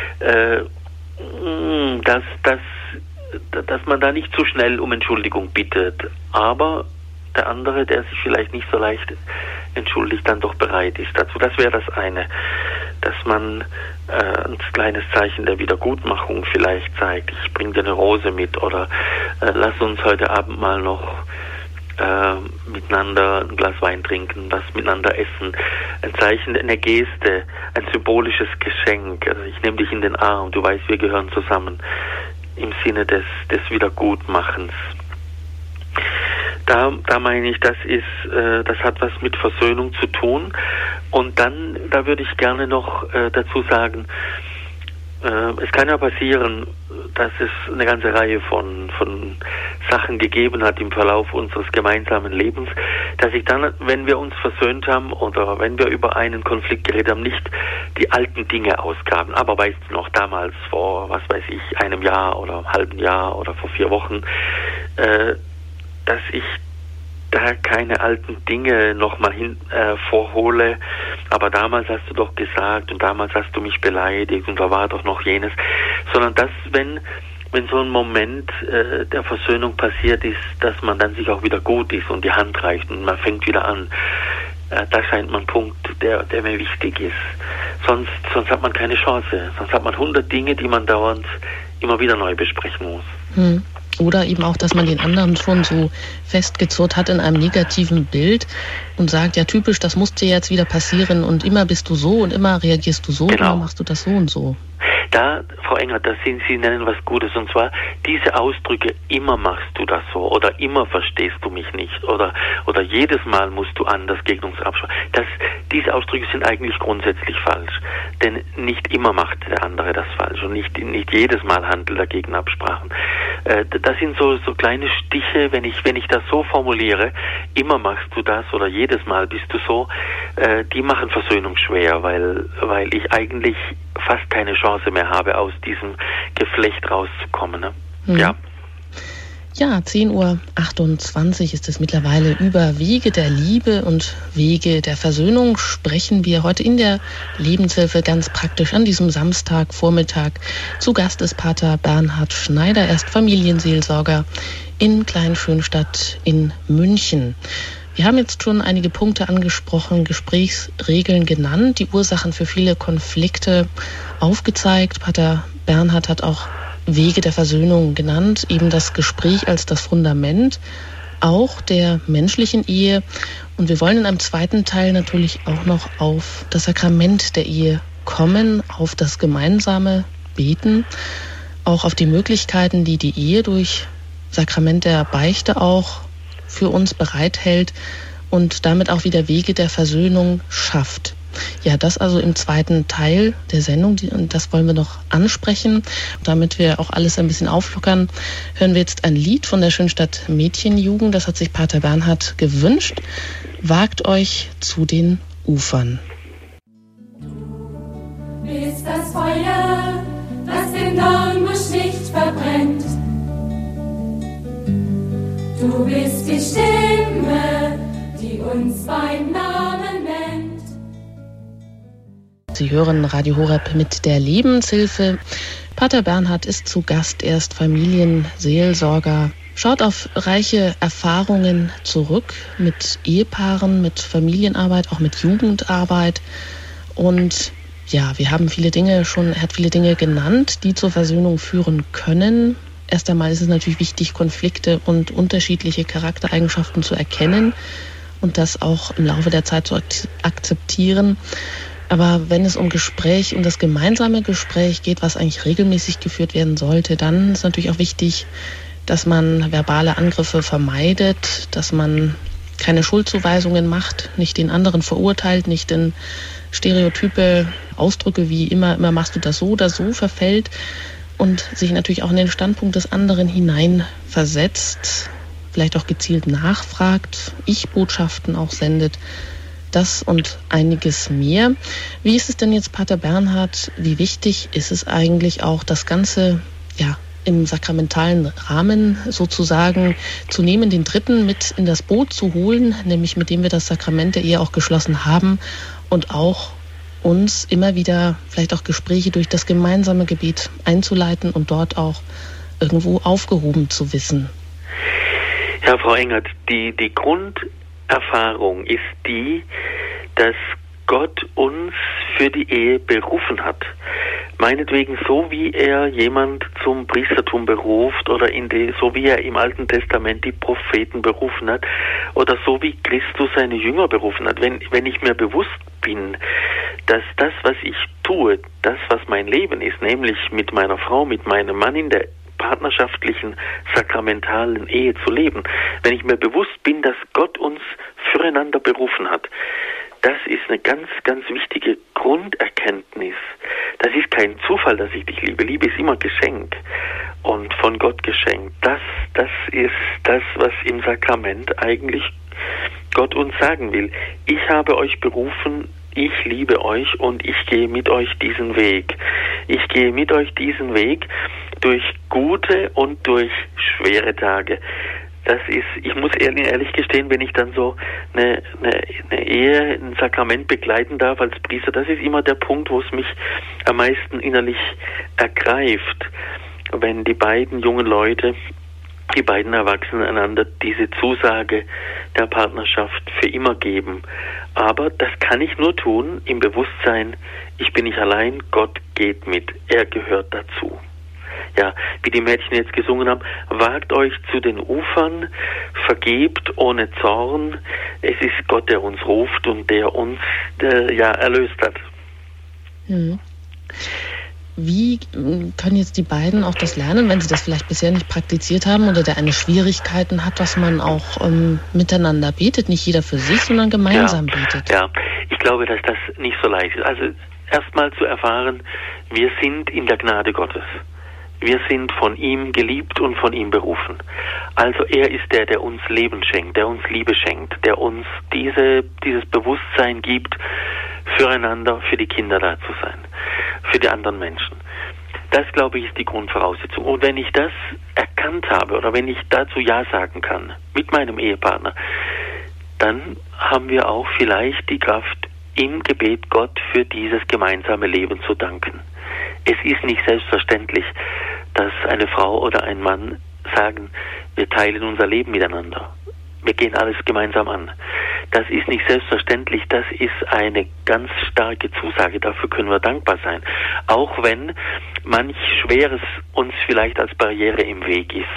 dass man da nicht zu schnell um Entschuldigung bittet, aber der andere, der sich vielleicht nicht so leicht entschuldigt, dann doch bereit ist dazu. Das wäre das eine, dass man ein kleines Zeichen der Wiedergutmachung vielleicht zeigt. Ich bringe dir eine Rose mit oder lass uns heute Abend mal noch miteinander ein Glas Wein trinken, was miteinander essen. Ein Zeichen, eine Geste, ein symbolisches Geschenk. Also ich nehme dich in den Arm, du weißt, wir gehören zusammen. Im Sinne des Wiedergutmachens. Da meine ich, das hat was mit Versöhnung zu tun. Und dann, da würde ich gerne noch dazu sagen, es kann ja passieren, dass es eine ganze Reihe von Sachen gegeben hat im Verlauf unseres gemeinsamen Lebens, dass ich dann, wenn wir uns versöhnt haben oder wenn wir über einen Konflikt geredet haben, nicht die alten Dinge ausgraben. Aber weißt du noch, damals vor, was weiß ich, einem Jahr oder einem halben Jahr oder vor 4 Wochen, dass ich da keine alten Dinge nochmal vorhole, aber damals hast du doch gesagt und damals hast du mich beleidigt und da war doch noch jenes, sondern dass, wenn so ein Moment der Versöhnung passiert ist, dass man dann sich auch wieder gut ist und die Hand reicht und man fängt wieder an. Da scheint man ein Punkt, der mir wichtig ist. Sonst hat man keine Chance. Sonst hat man 100 Dinge, die man dauernd immer wieder neu besprechen muss. Oder eben auch, dass man den anderen schon so festgezurrt hat in einem negativen Bild und sagt, ja typisch, das muss dir jetzt wieder passieren und immer bist du so und immer reagierst du so, genau. Immer machst du das so und so. Da, Frau Engert, Sie nennen was Gutes, und zwar diese Ausdrücke, immer machst du das so oder immer verstehst du mich nicht oder jedes Mal musst du anders gegen uns absprechen. Diese Ausdrücke sind eigentlich grundsätzlich falsch, denn nicht immer macht der andere das falsch und nicht jedes Mal handelt er gegen Absprachen. Das sind so kleine Stiche, wenn ich das so formuliere, immer machst du das oder jedes Mal bist du so, die machen Versöhnung schwer, weil ich eigentlich fast keine Chance mehr habe, aus diesem Geflecht rauszukommen. Ne? Ja. Ja, 10:28 Uhr ist es mittlerweile. Über Wege der Liebe und Wege der Versöhnung sprechen wir heute in der Lebenshilfe ganz praktisch an diesem Samstagvormittag. Zu Gast ist Pater Bernhard Schneider, er ist Familienseelsorger in Kleinschönstadt in München. Wir haben jetzt schon einige Punkte angesprochen, Gesprächsregeln genannt, die Ursachen für viele Konflikte aufgezeigt. Pater Bernhard hat auch Wege der Versöhnung genannt, eben das Gespräch als das Fundament auch der menschlichen Ehe. Und wir wollen in einem zweiten Teil natürlich auch noch auf das Sakrament der Ehe kommen, auf das gemeinsame Beten, auch auf die Möglichkeiten, die die Ehe durch Sakrament der Beichte auch für uns bereithält und damit auch wieder Wege der Versöhnung schafft. Ja, das also im zweiten Teil der Sendung, und das wollen wir noch ansprechen. Damit wir auch alles ein bisschen auflockern, hören wir jetzt ein Lied von der Schönstadt Mädchenjugend. Das hat sich Pater Bernhard gewünscht. Wagt euch zu den Ufern. Du bist das Feuer, das den Dornbusch nicht verbrennt. Du bist die Stimme, die uns beim Namen nennt. Sie hören Radio Horeb mit der Lebenshilfe. Pater Bernhard ist zu Gast, er ist Familienseelsorger, schaut auf reiche Erfahrungen zurück mit Ehepaaren, mit Familienarbeit, auch mit Jugendarbeit. Und ja, er hat viele Dinge genannt, die zur Versöhnung führen können. Erst einmal ist es natürlich wichtig, Konflikte und unterschiedliche Charaktereigenschaften zu erkennen und das auch im Laufe der Zeit zu akzeptieren. Aber wenn es um das gemeinsame Gespräch geht, was eigentlich regelmäßig geführt werden sollte, dann ist natürlich auch wichtig, dass man verbale Angriffe vermeidet, dass man keine Schuldzuweisungen macht, nicht den anderen verurteilt, nicht in Stereotype, Ausdrücke wie immer machst du das so oder so verfällt und sich natürlich auch in den Standpunkt des anderen hineinversetzt, vielleicht auch gezielt nachfragt, Ich-Botschaften auch sendet. Das und einiges mehr. Wie ist es denn jetzt, Pater Bernhard, wie wichtig ist es eigentlich auch, das Ganze im sakramentalen Rahmen sozusagen zu nehmen, den Dritten mit in das Boot zu holen, nämlich mit dem wir das Sakrament der Ehe auch geschlossen haben und auch uns immer wieder vielleicht auch Gespräche durch das gemeinsame Gebet einzuleiten und dort auch irgendwo aufgehoben zu wissen? Ja, Frau Engert, die Grunderfahrung ist die, dass Gott uns für die Ehe berufen hat. Meinetwegen so, wie er jemand zum Priestertum beruft oder so wie er im Alten Testament die Propheten berufen hat oder so wie Christus seine Jünger berufen hat. Wenn ich mir bewusst bin, dass das, was ich tue, das, was mein Leben ist, nämlich mit meiner Frau, mit meinem Mann in der partnerschaftlichen, sakramentalen Ehe zu leben, wenn ich mir bewusst bin, dass Gott uns füreinander berufen hat, das ist eine ganz, ganz wichtige Grunderkenntnis. Das ist kein Zufall, dass ich dich liebe. Liebe ist immer Geschenk und von Gott geschenkt. Das ist das, was im Sakrament eigentlich Gott uns sagen will. Ich habe euch berufen, ich liebe euch und ich gehe mit euch diesen Weg. Ich gehe mit euch diesen Weg durch gute und durch schwere Tage. Ich muss ehrlich gestehen, wenn ich dann so eine Ehe, ein Sakrament begleiten darf als Priester, das ist immer der Punkt, wo es mich am meisten innerlich ergreift, wenn die beiden jungen Leute, die beiden Erwachsenen einander diese Zusage der Partnerschaft für immer geben. Aber das kann ich nur tun im Bewusstsein, ich bin nicht allein, Gott geht mit, er gehört dazu. Ja, wie die Mädchen jetzt gesungen haben, wagt euch zu den Ufern, vergebt ohne Zorn, es ist Gott, der uns ruft und der uns erlöst hat. Wie können jetzt die beiden auch das lernen, wenn sie das vielleicht bisher nicht praktiziert haben oder der eine Schwierigkeiten hat, dass man auch miteinander betet, nicht jeder für sich, sondern gemeinsam betet? Ja, ich glaube, dass das nicht so leicht ist. Also erstmal zu erfahren, wir sind in der Gnade Gottes. Wir sind von ihm geliebt und von ihm berufen. Also er ist der uns Leben schenkt, der uns Liebe schenkt, der uns dieses Bewusstsein gibt, füreinander, für die Kinder da zu sein, für die anderen Menschen. Das, glaube ich, ist die Grundvoraussetzung. Und wenn ich das erkannt habe oder wenn ich dazu Ja sagen kann mit meinem Ehepartner, dann haben wir auch vielleicht die Kraft, im Gebet Gott für dieses gemeinsame Leben zu danken. Es ist nicht selbstverständlich, dass eine Frau oder ein Mann sagen, wir teilen unser Leben miteinander. Wir gehen alles gemeinsam an. Das ist nicht selbstverständlich, das ist eine ganz starke Zusage, dafür können wir dankbar sein. Auch wenn manch Schweres uns vielleicht als Barriere im Weg ist.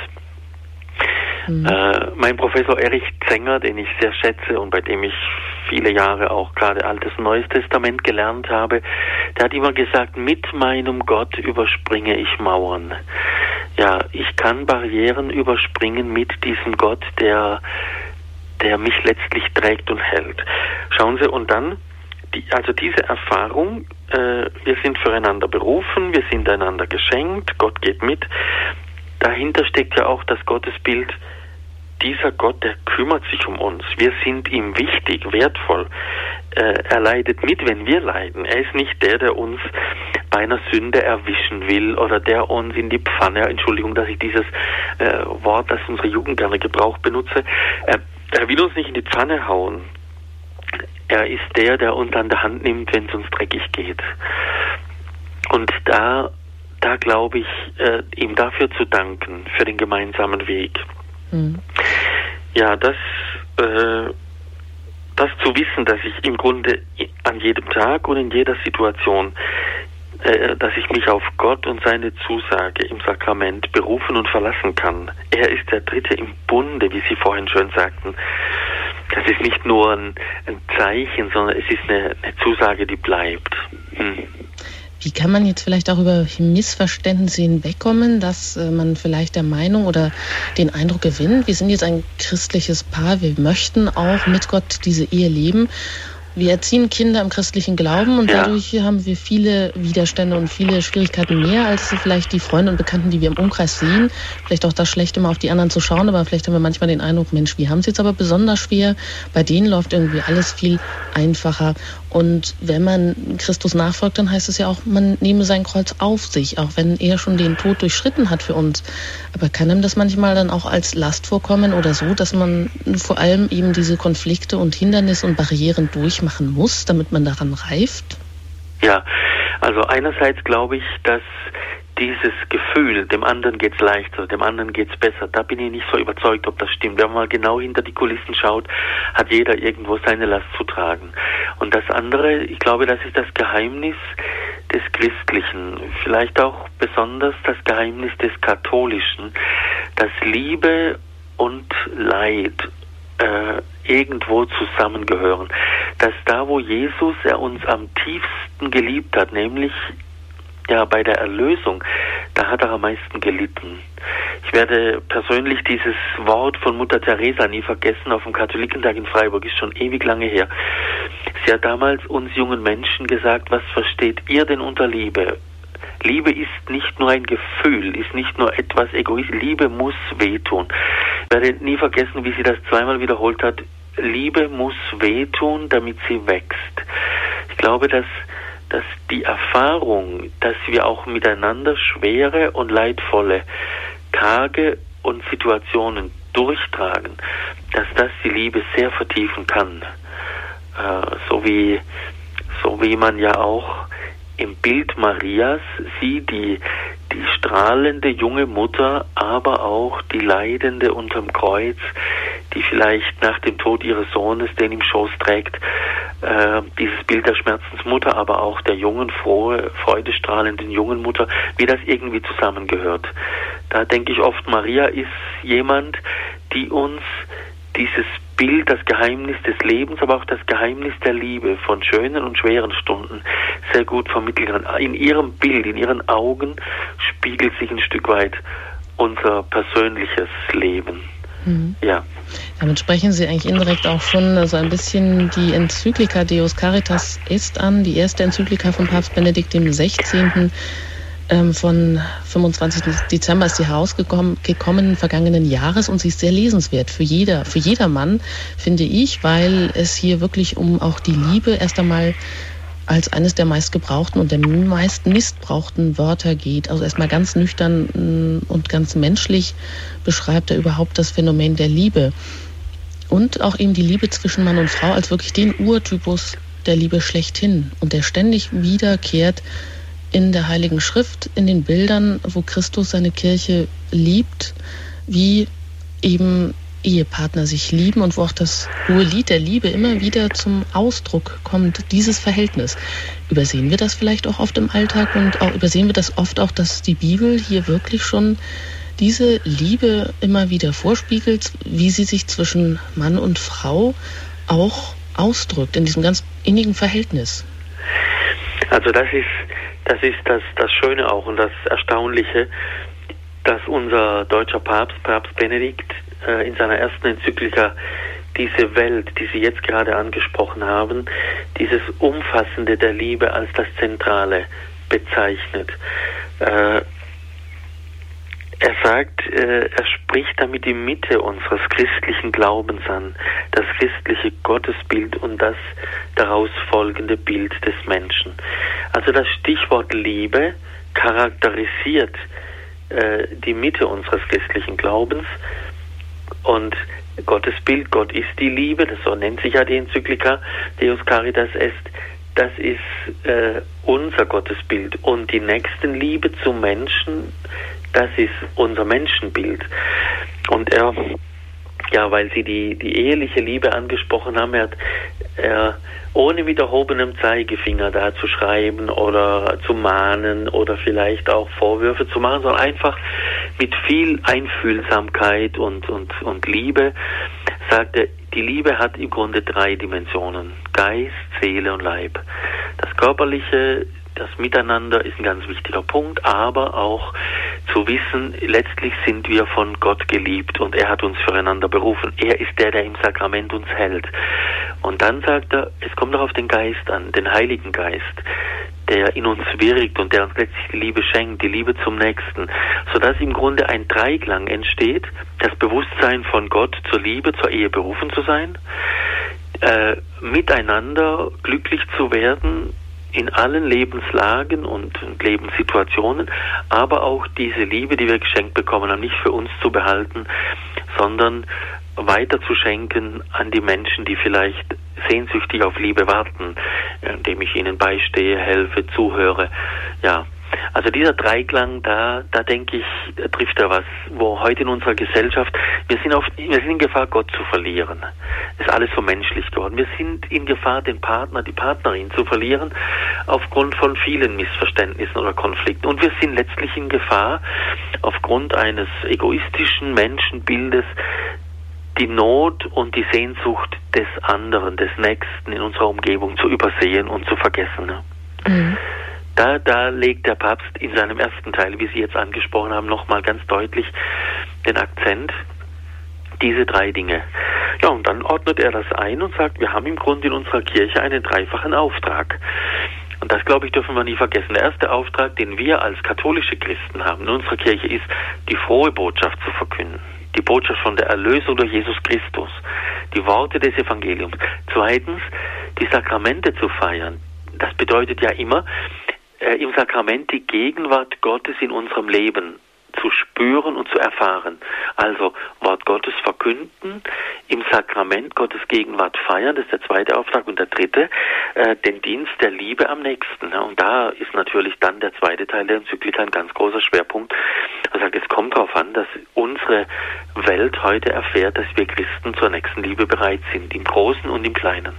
Mein Professor Erich Zenger, den ich sehr schätze und bei dem ich viele Jahre auch gerade Altes und Neues Testament gelernt habe, der hat immer gesagt, mit meinem Gott überspringe ich Mauern. Ja, ich kann Barrieren überspringen mit diesem Gott, der mich letztlich trägt und hält. Schauen Sie, und dann, diese Erfahrung, wir sind füreinander berufen, wir sind einander geschenkt, Gott geht mit. Dahinter steckt ja auch das Gottesbild, dieser Gott, der kümmert sich um uns. Wir sind ihm wichtig, wertvoll. Er leidet mit, wenn wir leiden. Er ist nicht der uns bei einer Sünde erwischen will oder der uns in die Pfanne, Entschuldigung, dass ich dieses Wort, das unsere Jugend gerne gebraucht, benutze, Er will uns nicht in die Pfanne hauen. Er ist der uns an der Hand nimmt, wenn es uns dreckig geht. Und da glaube ich, ihm dafür zu danken, für den gemeinsamen Weg. Ja, das zu wissen, dass ich im Grunde an jedem Tag und in jeder Situation, dass ich mich auf Gott und seine Zusage im Sakrament berufen und verlassen kann. Er ist der Dritte im Bunde, wie Sie vorhin schön sagten. Das ist nicht nur ein Zeichen, sondern es ist eine Zusage, die bleibt. Wie kann man jetzt vielleicht auch über Missverständnisse hinwegkommen, dass man vielleicht der Meinung oder den Eindruck gewinnt, wir sind jetzt ein christliches Paar, wir möchten auch mit Gott diese Ehe leben. Wir erziehen Kinder im christlichen Glauben und dadurch haben wir viele Widerstände und viele Schwierigkeiten mehr als vielleicht die Freunde und Bekannten, die wir im Umkreis sehen. Vielleicht auch das Schlechte, immer auf die anderen zu schauen, aber vielleicht haben wir manchmal den Eindruck, Mensch, wir haben es jetzt aber besonders schwer. Bei denen läuft irgendwie alles viel einfacher. Und wenn man Christus nachfolgt, dann heißt es ja auch, man nehme sein Kreuz auf sich, auch wenn er schon den Tod durchschritten hat für uns. Aber kann einem das manchmal dann auch als Last vorkommen oder so, dass man vor allem eben diese Konflikte und Hindernisse und Barrieren durchmachen muss, damit man daran reift? Ja, also einerseits glaube ich, dass dieses Gefühl, dem anderen geht's leichter, dem anderen geht's besser, da bin ich nicht so überzeugt, ob das stimmt. Wenn man mal genau hinter die Kulissen schaut, hat jeder irgendwo seine Last zu tragen. Und das andere, ich glaube, das ist das Geheimnis des Christlichen, vielleicht auch besonders das Geheimnis des Katholischen, dass Liebe und Leid irgendwo zusammengehören. Dass da, wo Jesus er uns am tiefsten geliebt hat, nämlich bei der Erlösung, da hat er am meisten gelitten. Ich werde persönlich dieses Wort von Mutter Teresa nie vergessen, auf dem Katholikentag in Freiburg, ist schon ewig lange her. Sie hat damals uns jungen Menschen gesagt, was versteht ihr denn unter Liebe? Liebe ist nicht nur ein Gefühl, ist nicht nur etwas egoistisch. Liebe muss wehtun. Ich werde nie vergessen, wie sie das zweimal wiederholt hat. Liebe muss wehtun, damit sie wächst. Ich glaube, dass die Erfahrung, dass wir auch miteinander schwere und leidvolle Tage und Situationen durchtragen, dass das die Liebe sehr vertiefen kann. So wie man ja auch im Bild Marias sieht, die strahlende junge Mutter, aber auch die Leidende unterm Kreuz, die vielleicht nach dem Tod ihres Sohnes den im Schoß trägt, dieses Bild der Schmerzensmutter, aber auch der jungen, frohe, freudestrahlenden jungen Mutter, wie das irgendwie zusammengehört. Da denke ich oft, Maria ist jemand, die uns dieses Bild, das Geheimnis des Lebens, aber auch das Geheimnis der Liebe von schönen und schweren Stunden sehr gut vermitteln kann. In ihrem Bild, in ihren Augen spiegelt sich ein Stück weit unser persönliches Leben. Ja. Damit sprechen Sie eigentlich indirekt auch schon so ein bisschen die Enzyklika Deus Caritas Est an, die erste Enzyklika von Papst Benedikt XVI. Von 25. Dezember ist sie herausgekommen vergangenen Jahres und sie ist sehr lesenswert für jedermann, finde ich, weil es hier wirklich um auch die Liebe erst einmal als eines der meistgebrauchten und der meist missbrauchten Wörter geht. Also erstmal ganz nüchtern und ganz menschlich beschreibt er überhaupt das Phänomen der Liebe. Und auch eben die Liebe zwischen Mann und Frau als wirklich den Urtypus der Liebe schlechthin und der ständig wiederkehrt in der Heiligen Schrift, in den Bildern, wo Christus seine Kirche liebt, wie eben Ehepartner sich lieben und wo auch das hohe Lied der Liebe immer wieder zum Ausdruck kommt, dieses Verhältnis. Übersehen wir das vielleicht auch oft im Alltag und auch übersehen wir das oft auch, dass die Bibel hier wirklich schon diese Liebe immer wieder vorspiegelt, wie sie sich zwischen Mann und Frau auch ausdrückt, in diesem ganz innigen Verhältnis. Also das ist das Schöne auch und das Erstaunliche, dass unser deutscher Papst Benedikt, in seiner ersten Enzyklika diese Welt, die Sie jetzt gerade angesprochen haben, dieses Umfassende der Liebe als das Zentrale bezeichnet. Er sagt, er spricht damit die Mitte unseres christlichen Glaubens an, das christliche Gottesbild und das daraus folgende Bild des Menschen. Also das Stichwort Liebe charakterisiert die Mitte unseres christlichen Glaubens und Gottesbild, Gott ist die Liebe, das so nennt sich ja die Enzyklika Deus Caritas Est, das ist unser Gottesbild. Und die Nächstenliebe zum Menschen, das ist unser Menschenbild. Und weil Sie die eheliche Liebe angesprochen haben, er ohne mit erhobenem Zeigefinger da zu schreiben oder zu mahnen oder vielleicht auch Vorwürfe zu machen, sondern einfach mit viel Einfühlsamkeit und Liebe sagt er, die Liebe hat im Grunde 3 Dimensionen: Geist, Seele und Leib. Das Körperliche, das Miteinander ist ein ganz wichtiger Punkt, aber auch zu wissen, letztlich sind wir von Gott geliebt und er hat uns füreinander berufen. Er ist der im Sakrament uns hält. Und dann sagt er, es kommt auch auf den Geist an, den Heiligen Geist, der in uns wirkt und der uns letztlich die Liebe schenkt, die Liebe zum Nächsten, sodass im Grunde ein Dreiklang entsteht, das Bewusstsein von Gott zur Liebe, zur Ehe berufen zu sein, miteinander glücklich zu werden, in allen Lebenslagen und Lebenssituationen, aber auch diese Liebe, die wir geschenkt bekommen haben, nicht für uns zu behalten, sondern weiter zu schenken an die Menschen, die vielleicht sehnsüchtig auf Liebe warten, indem ich ihnen beistehe, helfe, zuhöre. Ja, also dieser Dreiklang, da denke ich, trifft er was, wo heute in unserer Gesellschaft, wir sind in Gefahr, Gott zu verlieren. Ist alles so menschlich geworden. Wir sind in Gefahr, den Partner, die Partnerin zu verlieren, aufgrund von vielen Missverständnissen oder Konflikten. Und wir sind letztlich in Gefahr, aufgrund eines egoistischen Menschenbildes, die Not und die Sehnsucht des anderen, des Nächsten in unserer Umgebung zu übersehen und zu vergessen. Ne? Mhm. Da legt der Papst in seinem ersten Teil, wie Sie jetzt angesprochen haben, nochmal ganz deutlich den Akzent, diese 3 Dinge. Ja, und dann ordnet er das ein und sagt, wir haben im Grunde in unserer Kirche einen dreifachen Auftrag. Und das, glaube ich, dürfen wir nie vergessen. Der erste Auftrag, den wir als katholische Christen haben in unserer Kirche, ist, die frohe Botschaft zu verkünden. Die Botschaft von der Erlösung durch Jesus Christus. Die Worte des Evangeliums. Zweitens, die Sakramente zu feiern. Das bedeutet ja immer, im Sakrament die Gegenwart Gottes in unserem Leben zu spüren und zu erfahren. Also Wort Gottes verkünden, im Sakrament Gottes Gegenwart feiern, das ist der zweite Auftrag. Und der dritte, den Dienst der Liebe am Nächsten. Und da ist natürlich dann der zweite Teil der Enzyklika ein ganz großer Schwerpunkt. Er sagt, es kommt darauf an, dass unsere Welt heute erfährt, dass wir Christen zur Nächstenliebe bereit sind, im Großen und im Kleinen.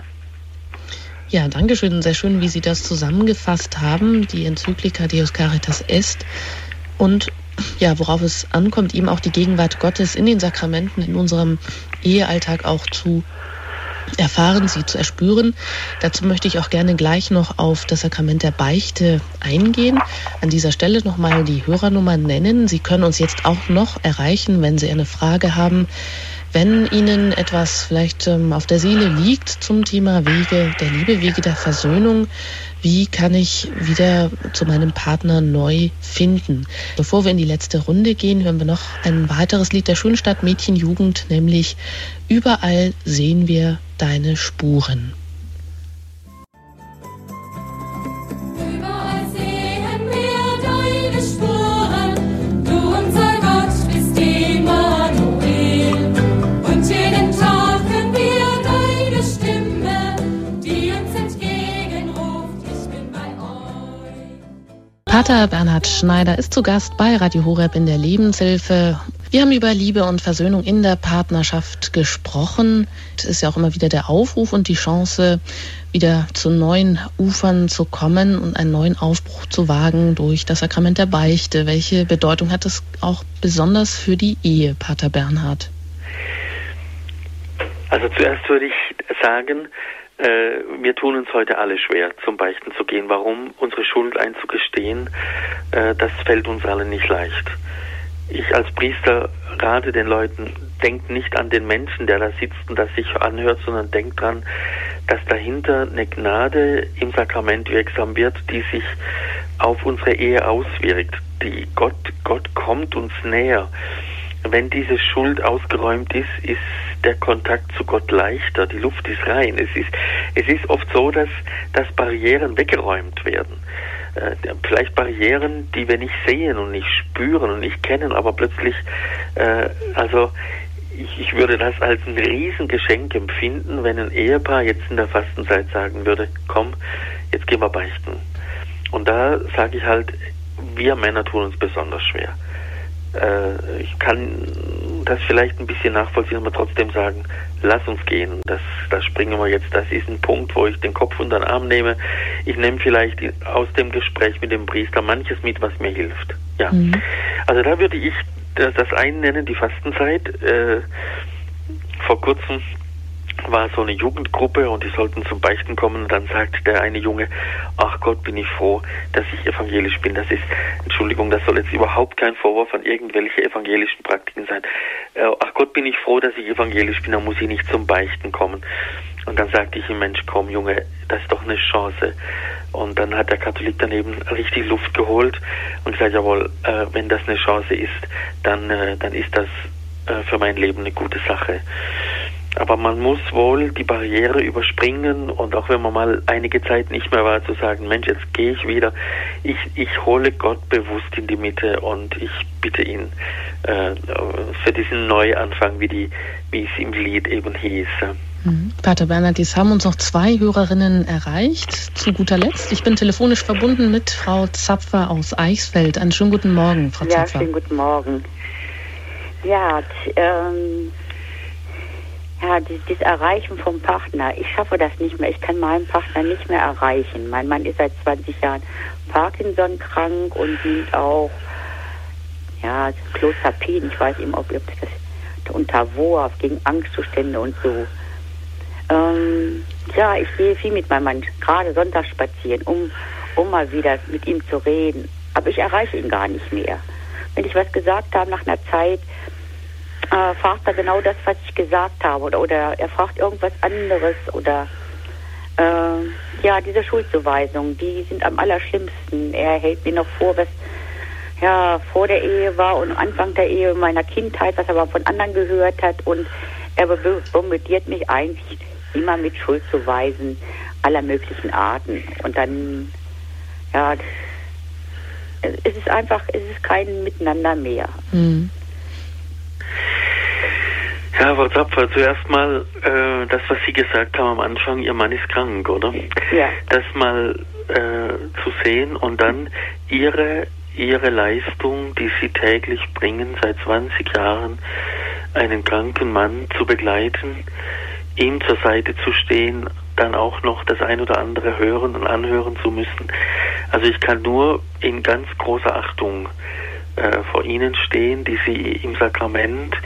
Ja, danke schön. Sehr schön, wie Sie das zusammengefasst haben, die Enzyklika Deus Caritas Est. Und ja, worauf es ankommt, eben auch die Gegenwart Gottes in den Sakramenten, in unserem Ehealltag auch zu erfahren, sie zu erspüren. Dazu möchte ich auch gerne gleich noch auf das Sakrament der Beichte eingehen. An dieser Stelle nochmal die Hörernummer nennen. Sie können uns jetzt auch noch erreichen, wenn Sie eine Frage haben. Wenn Ihnen etwas vielleicht auf der Seele liegt zum Thema Wege der Liebe, Wege der Versöhnung, wie kann ich wieder zu meinem Partner neu finden? Bevor wir in die letzte Runde gehen, hören wir noch ein weiteres Lied der Schönstadt Mädchenjugend, nämlich Überall sehen wir deine Spuren. Pater Bernhard Schneider ist zu Gast bei Radio Horeb in der Lebenshilfe. Wir haben über Liebe und Versöhnung in der Partnerschaft gesprochen. Es ist ja auch immer wieder der Aufruf und die Chance, wieder zu neuen Ufern zu kommen und einen neuen Aufbruch zu wagen durch das Sakrament der Beichte. Welche Bedeutung hat es auch besonders für die Ehe, Pater Bernhard? Also zuerst würde ich sagen, wir tun uns heute alle schwer, zum Beichten zu gehen. Warum? Unsere Schuld einzugestehen, das fällt uns allen nicht leicht. Ich als Priester rate den Leuten, denkt nicht an den Menschen, der da sitzt und das sich anhört, sondern denkt dran, dass dahinter eine Gnade im Sakrament wirksam wird, die sich auf unsere Ehe auswirkt. Gott kommt uns näher. Wenn diese Schuld ausgeräumt ist, ist der Kontakt zu Gott leichter, die Luft ist rein. Es ist oft so, dass Barrieren weggeräumt werden. Vielleicht Barrieren, die wir nicht sehen und nicht spüren und nicht kennen, aber plötzlich, ich würde das als ein Riesengeschenk empfinden, wenn ein Ehepaar jetzt in der Fastenzeit sagen würde, komm, jetzt gehen wir beichten. Und da sage ich halt, wir Männer tun uns besonders schwer. Ich kann das vielleicht ein bisschen nachvollziehen, aber trotzdem sagen, lass uns gehen. Da springen wir jetzt. Das ist ein Punkt, wo ich den Kopf unter den Arm nehme. Ich nehme vielleicht aus dem Gespräch mit dem Priester manches mit, was mir hilft. Ja. Also da würde ich das einen nennen, die Fastenzeit. Vor kurzem war so eine Jugendgruppe und die sollten zum Beichten kommen und dann sagt der eine Junge, ach Gott, bin ich froh, dass ich evangelisch bin. Das ist, Entschuldigung, das soll jetzt überhaupt kein Vorwurf an irgendwelche evangelischen Praktiken sein. Ach Gott, bin ich froh, dass ich evangelisch bin, dann muss ich nicht zum Beichten kommen. Und dann sagte ich ihm, Mensch, komm Junge, das ist doch eine Chance. Und dann hat der Katholik daneben richtig Luft geholt und gesagt, jawohl, wenn das eine Chance ist, dann ist das für mein Leben eine gute Sache. Aber man muss wohl die Barriere überspringen und auch wenn man mal einige Zeit nicht mehr war, zu sagen, Mensch, jetzt gehe ich wieder. Ich hole Gott bewusst in die Mitte und ich bitte ihn für diesen Neuanfang, wie es im Lied eben hieß. Pater Bernhard, jetzt haben uns noch 2 Hörerinnen erreicht. Zu guter Letzt, ich bin telefonisch verbunden mit Frau Zapfer aus Eichsfeld. Einen schönen guten Morgen, Frau Zapfer. Ja, schönen guten Morgen. Ja, das Erreichen vom Partner, ich schaffe das nicht mehr. Ich kann meinen Partner nicht mehr erreichen. Mein Mann ist seit 20 Jahren Parkinson krank und dient auch, Clozapin, ich weiß eben, ob das unter Wurf gegen Angstzustände und so. Ich gehe viel mit meinem Mann, gerade sonntags spazieren, um mal wieder mit ihm zu reden. Aber ich erreiche ihn gar nicht mehr. Wenn ich was gesagt habe, nach einer Zeit, fragt er genau das, was ich gesagt habe. Oder er fragt irgendwas anderes. Oder diese Schuldzuweisungen, die sind am allerschlimmsten. Er hält mir noch vor, was vor der Ehe war und am Anfang der Ehe meiner Kindheit, was er aber von anderen gehört hat. Und er bombardiert mich eigentlich immer mit Schuldzuweisen aller möglichen Arten. Und dann, es ist kein Miteinander mehr. Ja, Frau Zapfer, zuerst mal das, was Sie gesagt haben am Anfang, Ihr Mann ist krank, oder? Ja. Das mal zu sehen und dann Ihre Leistung, die Sie täglich bringen, seit 20 Jahren, einen kranken Mann zu begleiten, ihm zur Seite zu stehen, dann auch noch das ein oder andere hören und anhören zu müssen. Also ich kann nur in ganz großer Achtung vor Ihnen stehen, die Sie im Sakrament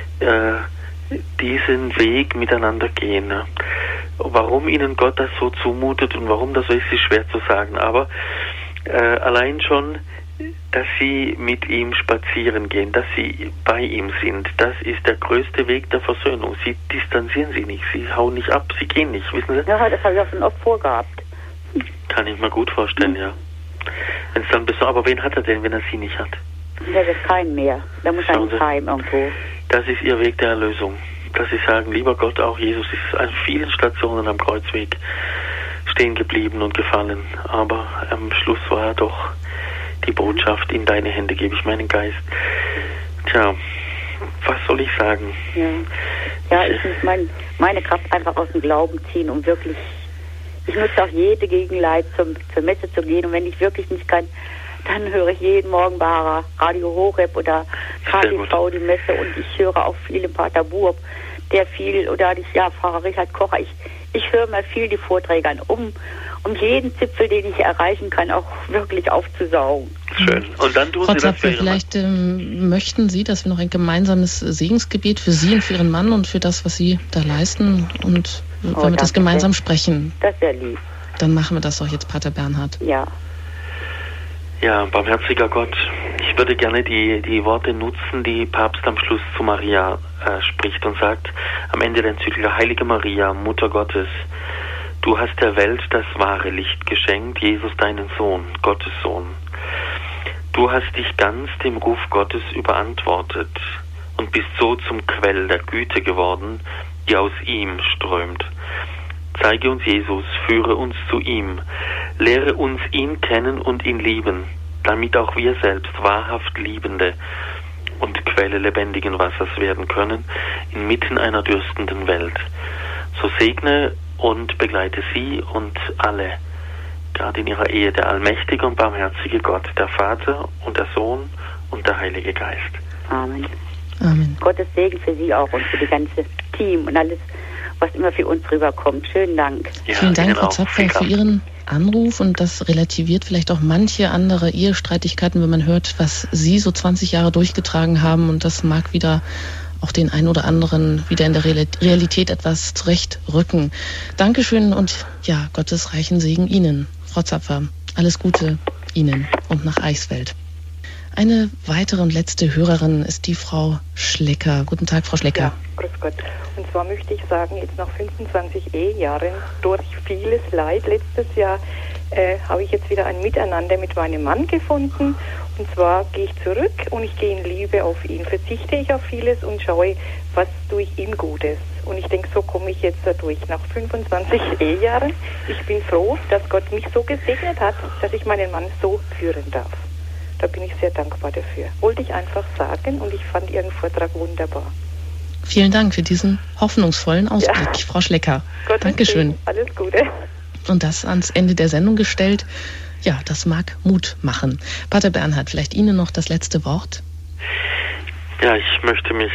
diesen Weg miteinander gehen. Warum Ihnen Gott das so zumutet und warum das so ist schwer zu sagen. Aber allein schon, dass Sie mit ihm spazieren gehen, dass Sie bei ihm sind, das ist der größte Weg der Versöhnung. Sie distanzieren sich nicht, Sie hauen nicht ab, Sie gehen nicht, wissen Sie? Ja, das habe ich auch schon oft vorgehabt. Kann ich mir gut vorstellen, ja. Wenn's dann aber wen hat er denn, wenn er Sie nicht hat? Ja, das ist kein mehr. Da muss er nicht heim irgendwo. Das ist Ihr Weg der Erlösung. Dass Sie sagen, lieber Gott, auch Jesus ist an vielen Stationen am Kreuzweg stehen geblieben und gefallen. Aber am Schluss war doch die Botschaft, in deine Hände gebe ich meinen Geist. Tja, was soll ich sagen? Ja, ich muss meine Kraft einfach aus dem Glauben ziehen, um wirklich, ich nutze auch jede Gelegenheit, zur Messe zu gehen. Und wenn ich wirklich nicht kann, dann höre ich jeden Morgen bei Radio Horeb oder KTV die Messe und ich höre auch viel im Pater Burb, Pfarrer Richard Kocher. Ich höre mir viel die Vorträge an, um jeden Zipfel, den ich erreichen kann, auch wirklich aufzusaugen. Schön. Und dann tun Frau Sie Zapfer, das für vielleicht möchten Sie, dass wir noch ein gemeinsames Segensgebet für Sie und für Ihren Mann und für das, was Sie da leisten und wenn wir das gemeinsam sprechen. Das wäre lieb. Dann machen wir das doch jetzt, Pater Bernhard. Ja. Ja, barmherziger Gott, ich würde gerne die Worte nutzen, die Papst am Schluss zu Maria spricht und sagt, am Ende der Enzyklika, Heilige Maria, Mutter Gottes, du hast der Welt das wahre Licht geschenkt, Jesus deinen Sohn, Gottes Sohn. Du hast dich ganz dem Ruf Gottes überantwortet und bist so zum Quell der Güte geworden, die aus ihm strömt. Zeige uns Jesus, führe uns zu ihm, lehre uns ihn kennen und ihn lieben, damit auch wir selbst wahrhaft Liebende und Quelle lebendigen Wassers werden können, inmitten einer dürstenden Welt. So segne und begleite sie und alle, gerade in ihrer Ehe, der allmächtige und barmherzige Gott, der Vater und der Sohn und der Heilige Geist. Amen. Amen. Gottes Segen für Sie auch und für die ganze Team und alles, was immer für uns rüberkommt. Schönen Dank. Ja, Vielen Dank, Ihnen Frau auch. Zapfer, für Ihren Anruf, und das relativiert vielleicht auch manche andere Ehestreitigkeiten, wenn man hört, was Sie so 20 Jahre durchgetragen haben, und das mag wieder auch den einen oder anderen wieder in der Realität etwas zurechtrücken. Dankeschön und ja, Gottes reichen Segen Ihnen, Frau Zapfer. Alles Gute Ihnen und nach Eichsfeld. Eine weitere und letzte Hörerin ist die Frau Schlecker. Guten Tag, Frau Schlecker. Ja, grüß Gott. Und zwar möchte ich sagen, jetzt nach 25 Ehejahren, durch vieles Leid, letztes Jahr habe ich jetzt wieder ein Miteinander mit meinem Mann gefunden. Und zwar gehe ich zurück und ich gehe in Liebe auf ihn. Verzichte ich auf vieles und schaue, was tue ich ihm Gutes. Und ich denke, so komme ich jetzt dadurch nach 25 Ehejahren. Ich bin froh, dass Gott mich so gesegnet hat, dass ich meinen Mann so führen darf. Da bin ich sehr dankbar dafür. Wollte ich einfach sagen, und ich fand Ihren Vortrag wunderbar. Vielen Dank für diesen hoffnungsvollen Ausblick, ja. Frau Schlecker. Gottes Dankeschön. Segen. Alles Gute. Und das ans Ende der Sendung gestellt. Ja, das mag Mut machen. Pater Bernhard, vielleicht Ihnen noch das letzte Wort? Ja, ich möchte mich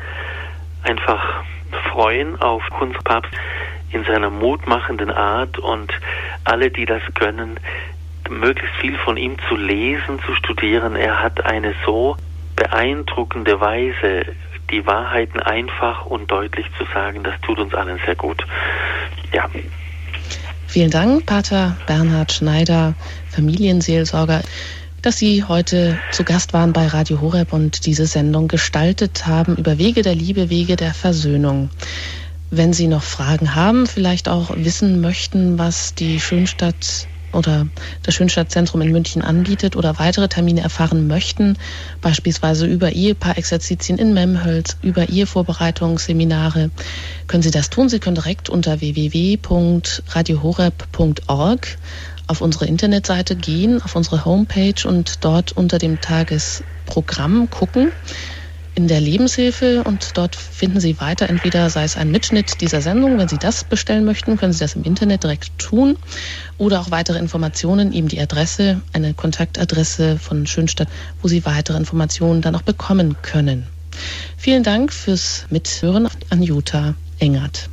einfach freuen auf unseren Papst in seiner mutmachenden Art und alle, die das können, möglichst viel von ihm zu lesen, zu studieren. Er hat eine so beeindruckende Weise, die Wahrheiten einfach und deutlich zu sagen. Das tut uns allen sehr gut. Ja. Vielen Dank, Pater Bernhard Schneider, Familienseelsorger, dass Sie heute zu Gast waren bei Radio Horeb und diese Sendung gestaltet haben über Wege der Liebe, Wege der Versöhnung. Wenn Sie noch Fragen haben, vielleicht auch wissen möchten, was die Schönstadt oder das Schönstadtzentrum in München anbietet oder weitere Termine erfahren möchten, beispielsweise über Ehepaarexerzitien in Memhölz, über Ehevorbereitungsseminare, können Sie das tun. Sie können direkt unter www.radiohoreb.org auf unsere Internetseite gehen, auf unsere Homepage und dort unter dem Tagesprogramm gucken in der Lebenshilfe, und dort finden Sie weiter, entweder sei es ein Mitschnitt dieser Sendung, wenn Sie das bestellen möchten, können Sie das im Internet direkt tun, oder auch weitere Informationen, eben die Adresse, eine Kontaktadresse von Schönstadt, wo Sie weitere Informationen dann auch bekommen können. Vielen Dank fürs Mithören an Jutta Engert.